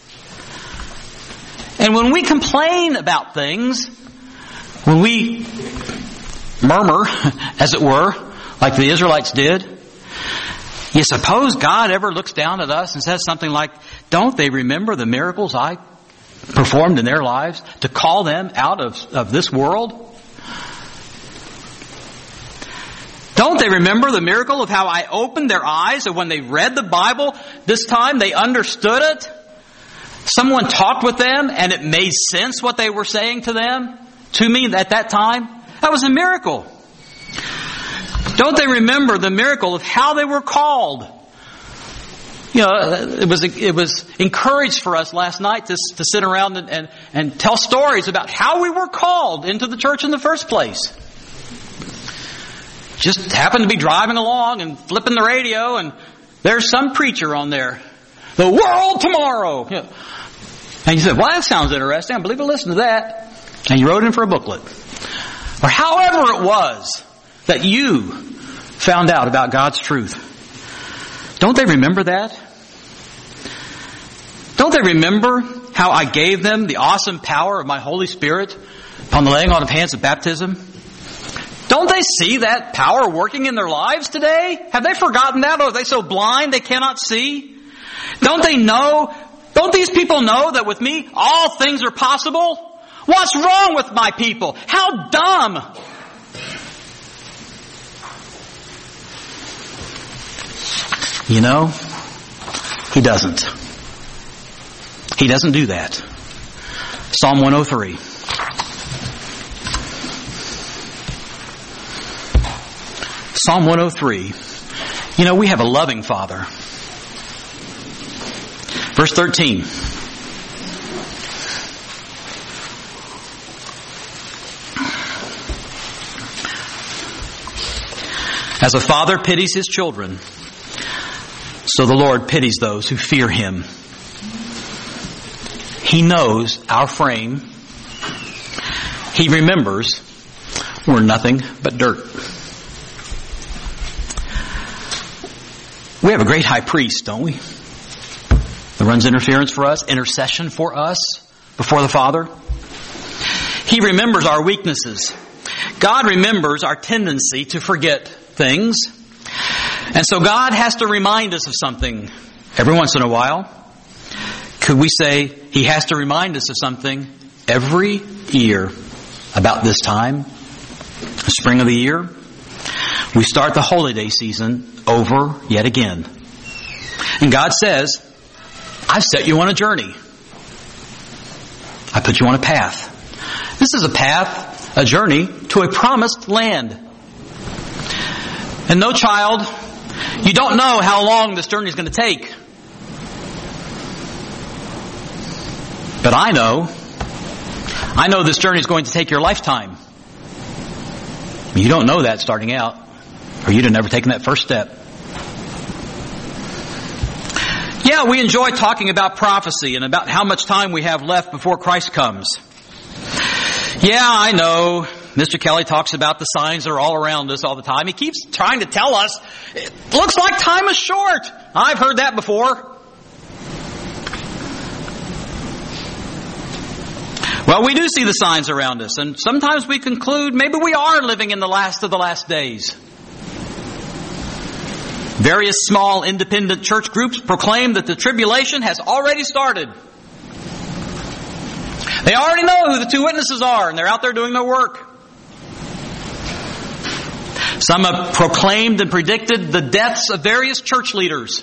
And when we complain about things, when we murmur, as it were, like the Israelites did, you suppose God ever looks down at us and says something like, don't they remember the miracles I performed in their lives to call them out of this world? Don't they remember the miracle of how I opened their eyes, and when they read the Bible, this time they understood it? Someone talked with them and it made sense what they were saying to me at that time? That was a miracle. Don't they remember the miracle of how they were called? You know, it was encouraged for us last night to sit around and tell stories about how we were called into the church in the first place. Just happened to be driving along and flipping the radio, and there's some preacher on there. The world tomorrow. You know. And you said, well, that sounds interesting. I believe I'll listen to that. And you wrote in for a booklet. Or however it was that you found out about God's truth. Don't they remember that? Don't they remember how I gave them the awesome power of my Holy Spirit upon the laying on of hands of baptism? Don't they see that power working in their lives today? Have they forgotten that? Or are they so blind they cannot see? Don't they know? Don't these people know that with me all things are possible? What's wrong with my people? How dumb! You know, He doesn't. He doesn't do that. Psalm 103. Psalm 103. You know, we have a loving Father. Verse 13. As a father pities his children, so the Lord pities those who fear Him. He knows our frame. He remembers we're nothing but dirt. We have a great high priest, don't we? That runs interference for us, intercession for us before the Father. He remembers our weaknesses. God remembers our tendency to forget things. And so God has to remind us of something every once in a while. Could we say He has to remind us of something every year about this time, the spring of the year? We start the holy day season over yet again. And God says, I've set you on a journey. I put you on a path. This is a path, a journey to a promised land. And no child, you don't know how long this journey is going to take. But I know this journey is going to take your lifetime. You don't know that starting out, or you'd have never taken that first step. Yeah, we enjoy talking about prophecy and about how much time we have left before Christ comes. Yeah, I know Mr. Kelly talks about the signs that are all around us all the time. He keeps trying to tell us, it looks like time is short. I've heard that before. Well, we do see the signs around us, and sometimes we conclude maybe we are living in the last of the last days. Various small independent church groups proclaim that the tribulation has already started. They already know who the two witnesses are, and they're out there doing their work. Some have proclaimed and predicted the deaths of various church leaders.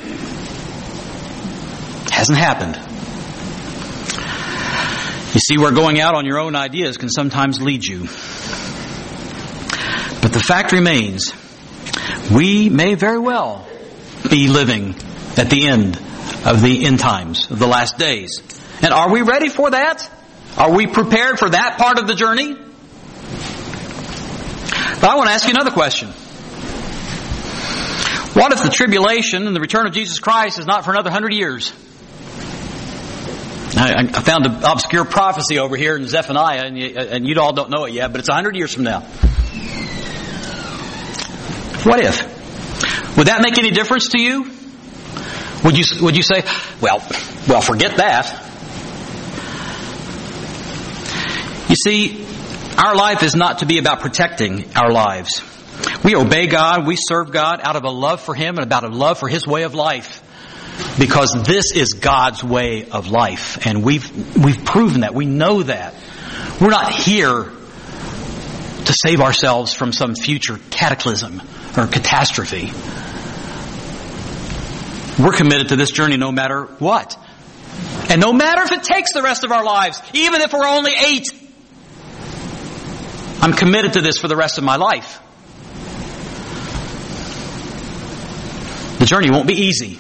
Hasn't happened. You see, where going out on your own ideas can sometimes lead you. But the fact remains, we may very well be living at the end of the end times, of the last days. And are we ready for that? Are we prepared for that part of the journey? But I want to ask you another question. What if the tribulation and the return of Jesus Christ is not for another 100 years? I found an obscure prophecy over here in Zephaniah, and you all don't know it yet, but it's 100 years from now. What if? Would that make any difference to you? Would you say, well, forget that? You see, our life is not to be about protecting our lives. We obey God, we serve God out of a love for Him and about a love for His way of life. Because this is God's way of life. And we've proven that. We know that. We're not here to save ourselves from some future cataclysm or catastrophe. We're committed to this journey no matter what. And no matter if it takes the rest of our lives, even if we're only 8, I'm committed to this for the rest of my life. The journey won't be easy.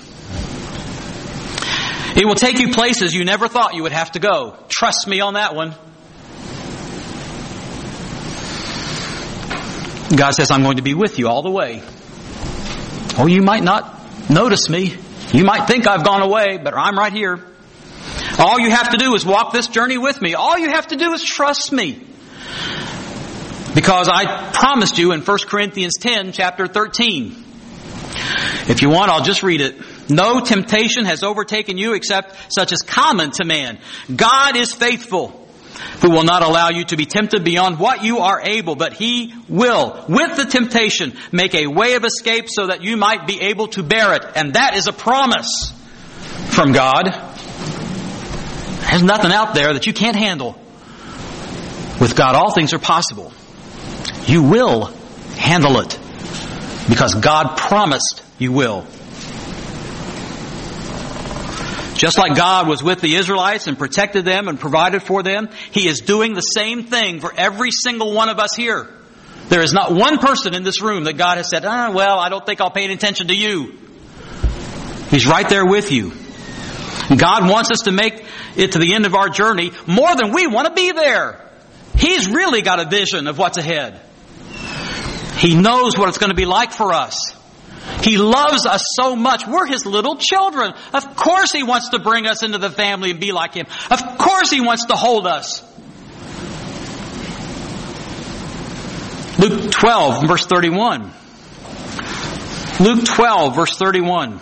It will take you places you never thought you would have to go. Trust me on that one. God says, I'm going to be with you all the way. Oh, you might not notice me. You might think I've gone away, but I'm right here. All you have to do is walk this journey with me. All you have to do is trust me. Because I promised you in 1 Corinthians 10, chapter 13. If you want, I'll just read it. No temptation has overtaken you except such as common to man. God is faithful, who will not allow you to be tempted beyond what you are able, but He will, with the temptation, make a way of escape so that you might be able to bear it. And that is a promise from God. There's nothing out there that you can't handle. With God, all things are possible. You will handle it because God promised you will. Just like God was with the Israelites and protected them and provided for them, He is doing the same thing for every single one of us here. There is not one person in this room that God has said, I don't think I'll pay any attention to you. He's right there with you. God wants us to make it to the end of our journey more than we want to be there. He's really got a vision of what's ahead. He knows what it's going to be like for us. He loves us so much. We're His little children. Of course He wants to bring us into the family and be like Him. Of course He wants to hold us. Luke 12, verse 31. Luke 12, verse 31.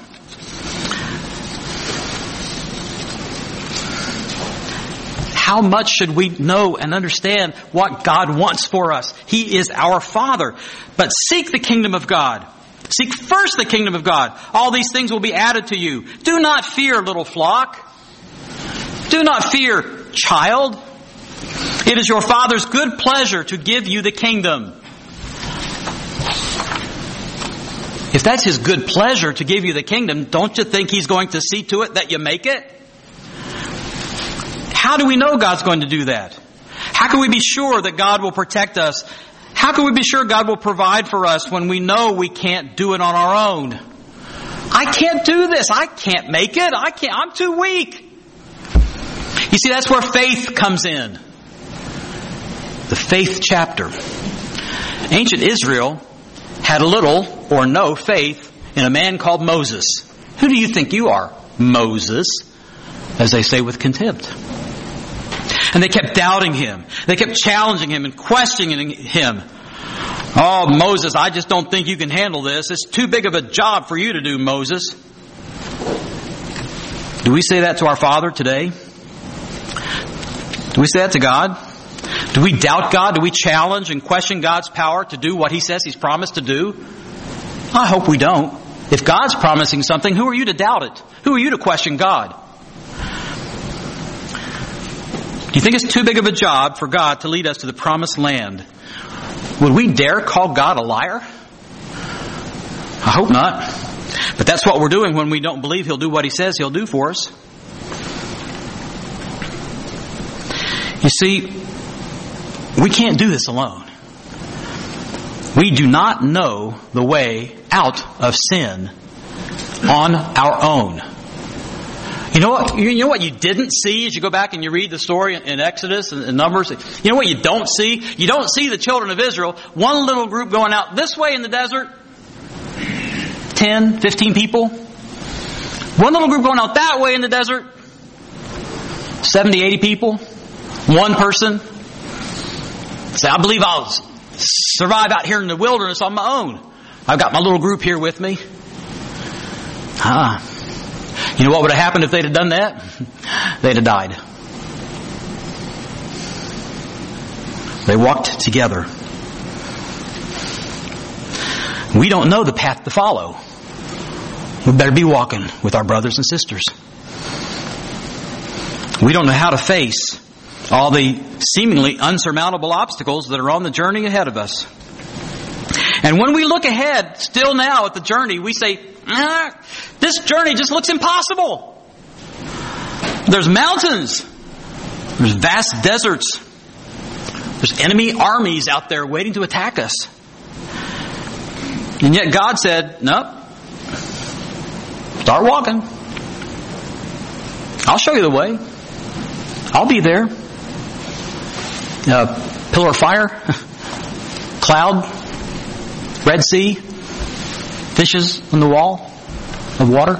How much should we know and understand what God wants for us? He is our Father. But seek the kingdom of God. Seek first the kingdom of God. All these things will be added to you. Do not fear, little flock. Do not fear, child. It is your Father's good pleasure to give you the kingdom. If that's His good pleasure to give you the kingdom, don't you think He's going to see to it that you make it? How do we know God's going to do that? How can we be sure that God will protect us? How can we be sure God will provide for us when we know we can't do it on our own? I can't do this. I can't make it. I'm too weak. You see, that's where faith comes in. The faith chapter. Ancient Israel had little or no faith in a man called Moses. Who do you think you are? Moses, as they say with contempt. And they kept doubting Him. They kept challenging Him and questioning Him. Oh, Moses, I just don't think you can handle this. It's too big of a job for you to do, Moses. Do we say that to our Father today? Do we say that to God? Do we doubt God? Do we challenge and question God's power to do what He says He's promised to do? I hope we don't. If God's promising something, who are you to doubt it? Who are you to question God? Do you think it's too big of a job for God to lead us to the promised land? Would we dare call God a liar? I hope not. But that's what we're doing when we don't believe He'll do what He says He'll do for us. You see, we can't do this alone. We do not know the way out of sin on our own. You know what you didn't see as you go back and you read the story in Exodus and Numbers? You know what you don't see? You don't see the children of Israel, one little group going out this way in the desert, 10, 15 people. One little group going out that way in the desert, 70, 80 people. One person. Say, I believe I'll survive out here in the wilderness on my own. I've got my little group here with me. You know what would have happened if they'd have done that? They'd have died. They walked together. We don't know the path to follow. We better be walking with our brothers and sisters. We don't know how to face all the seemingly unsurmountable obstacles that are on the journey ahead of us. And when we look ahead, still now at the journey, we say, this journey just looks impossible. There's mountains. There's vast deserts. There's enemy armies out there waiting to attack us. And yet God said, nope. Start walking. I'll show you the way. I'll be there. Pillar of fire, cloud, Red Sea, fishes on the wall of water.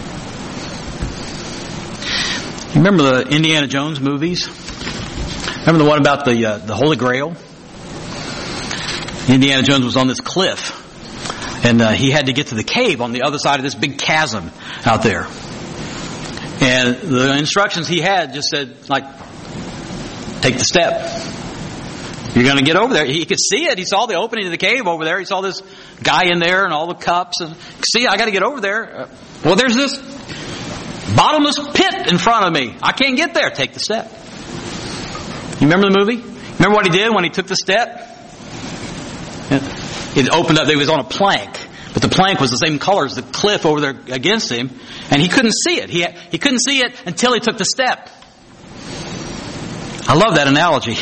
You remember the Indiana Jones movies? Remember the one about the Holy Grail? Indiana Jones was on this cliff, and he had to get to the cave on the other side of this big chasm out there. And the instructions he had just said, like, take the step. You're going to get over there. He could see it. He saw the opening of the cave over there. He saw this guy in there and all the cups. And see, I got to get over there. Well, there's this bottomless pit in front of me. I can't get there. Take the step. You remember the movie? Remember what he did when he took the step? It opened up. He was on a plank. But the plank was the same color as the cliff over there against him. And he couldn't see it. He couldn't see it until he took the step. I love that analogy.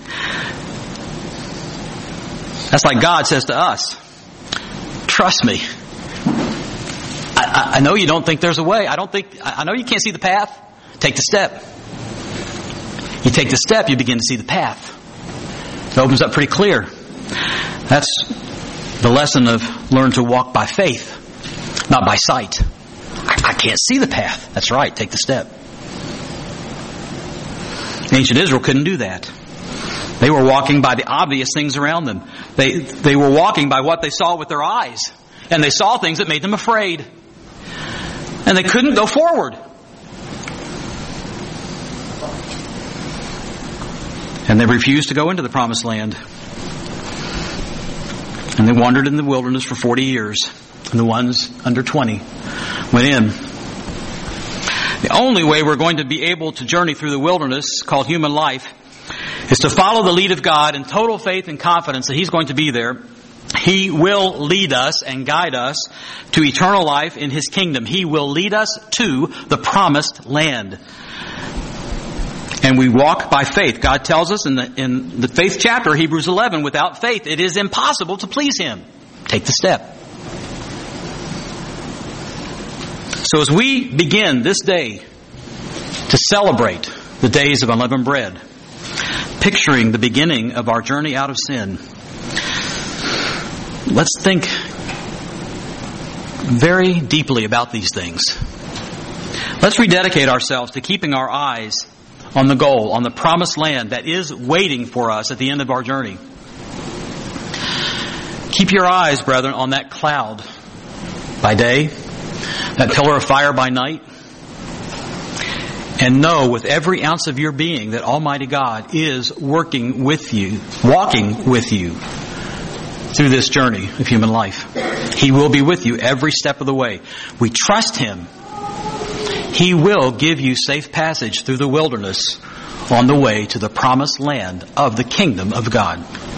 That's like God says to us, trust me. I know you don't think there's a way. I know you can't see the path. Take the step. You take the step, you begin to see the path. It opens up pretty clear. That's the lesson of learn to walk by faith, not by sight. I can't see the path. That's right, take the step. Ancient Israel couldn't do that. They were walking by the obvious things around them. They were walking by what they saw with their eyes. And they saw things that made them afraid. And they couldn't go forward. And they refused to go into the promised land. And they wandered in the wilderness for 40 years. And the ones under 20 went in. The only way we're going to be able to journey through the wilderness called human life is to follow the lead of God in total faith and confidence that He's going to be there. He will lead us and guide us to eternal life in His kingdom. He will lead us to the promised land. And we walk by faith. God tells us in the faith chapter, Hebrews 11, without faith it is impossible to please Him. Take the step. So as we begin this day to celebrate the days of unleavened bread, picturing the beginning of our journey out of sin, let's think very deeply about these things. Let's rededicate ourselves to keeping our eyes on the goal, on the promised land that is waiting for us at the end of our journey. Keep your eyes, brethren, on that cloud by day, that pillar of fire by night, and know with every ounce of your being that Almighty God is working with you, walking with you through this journey of human life. He will be with you every step of the way. We trust Him. He will give you safe passage through the wilderness on the way to the promised land of the kingdom of God.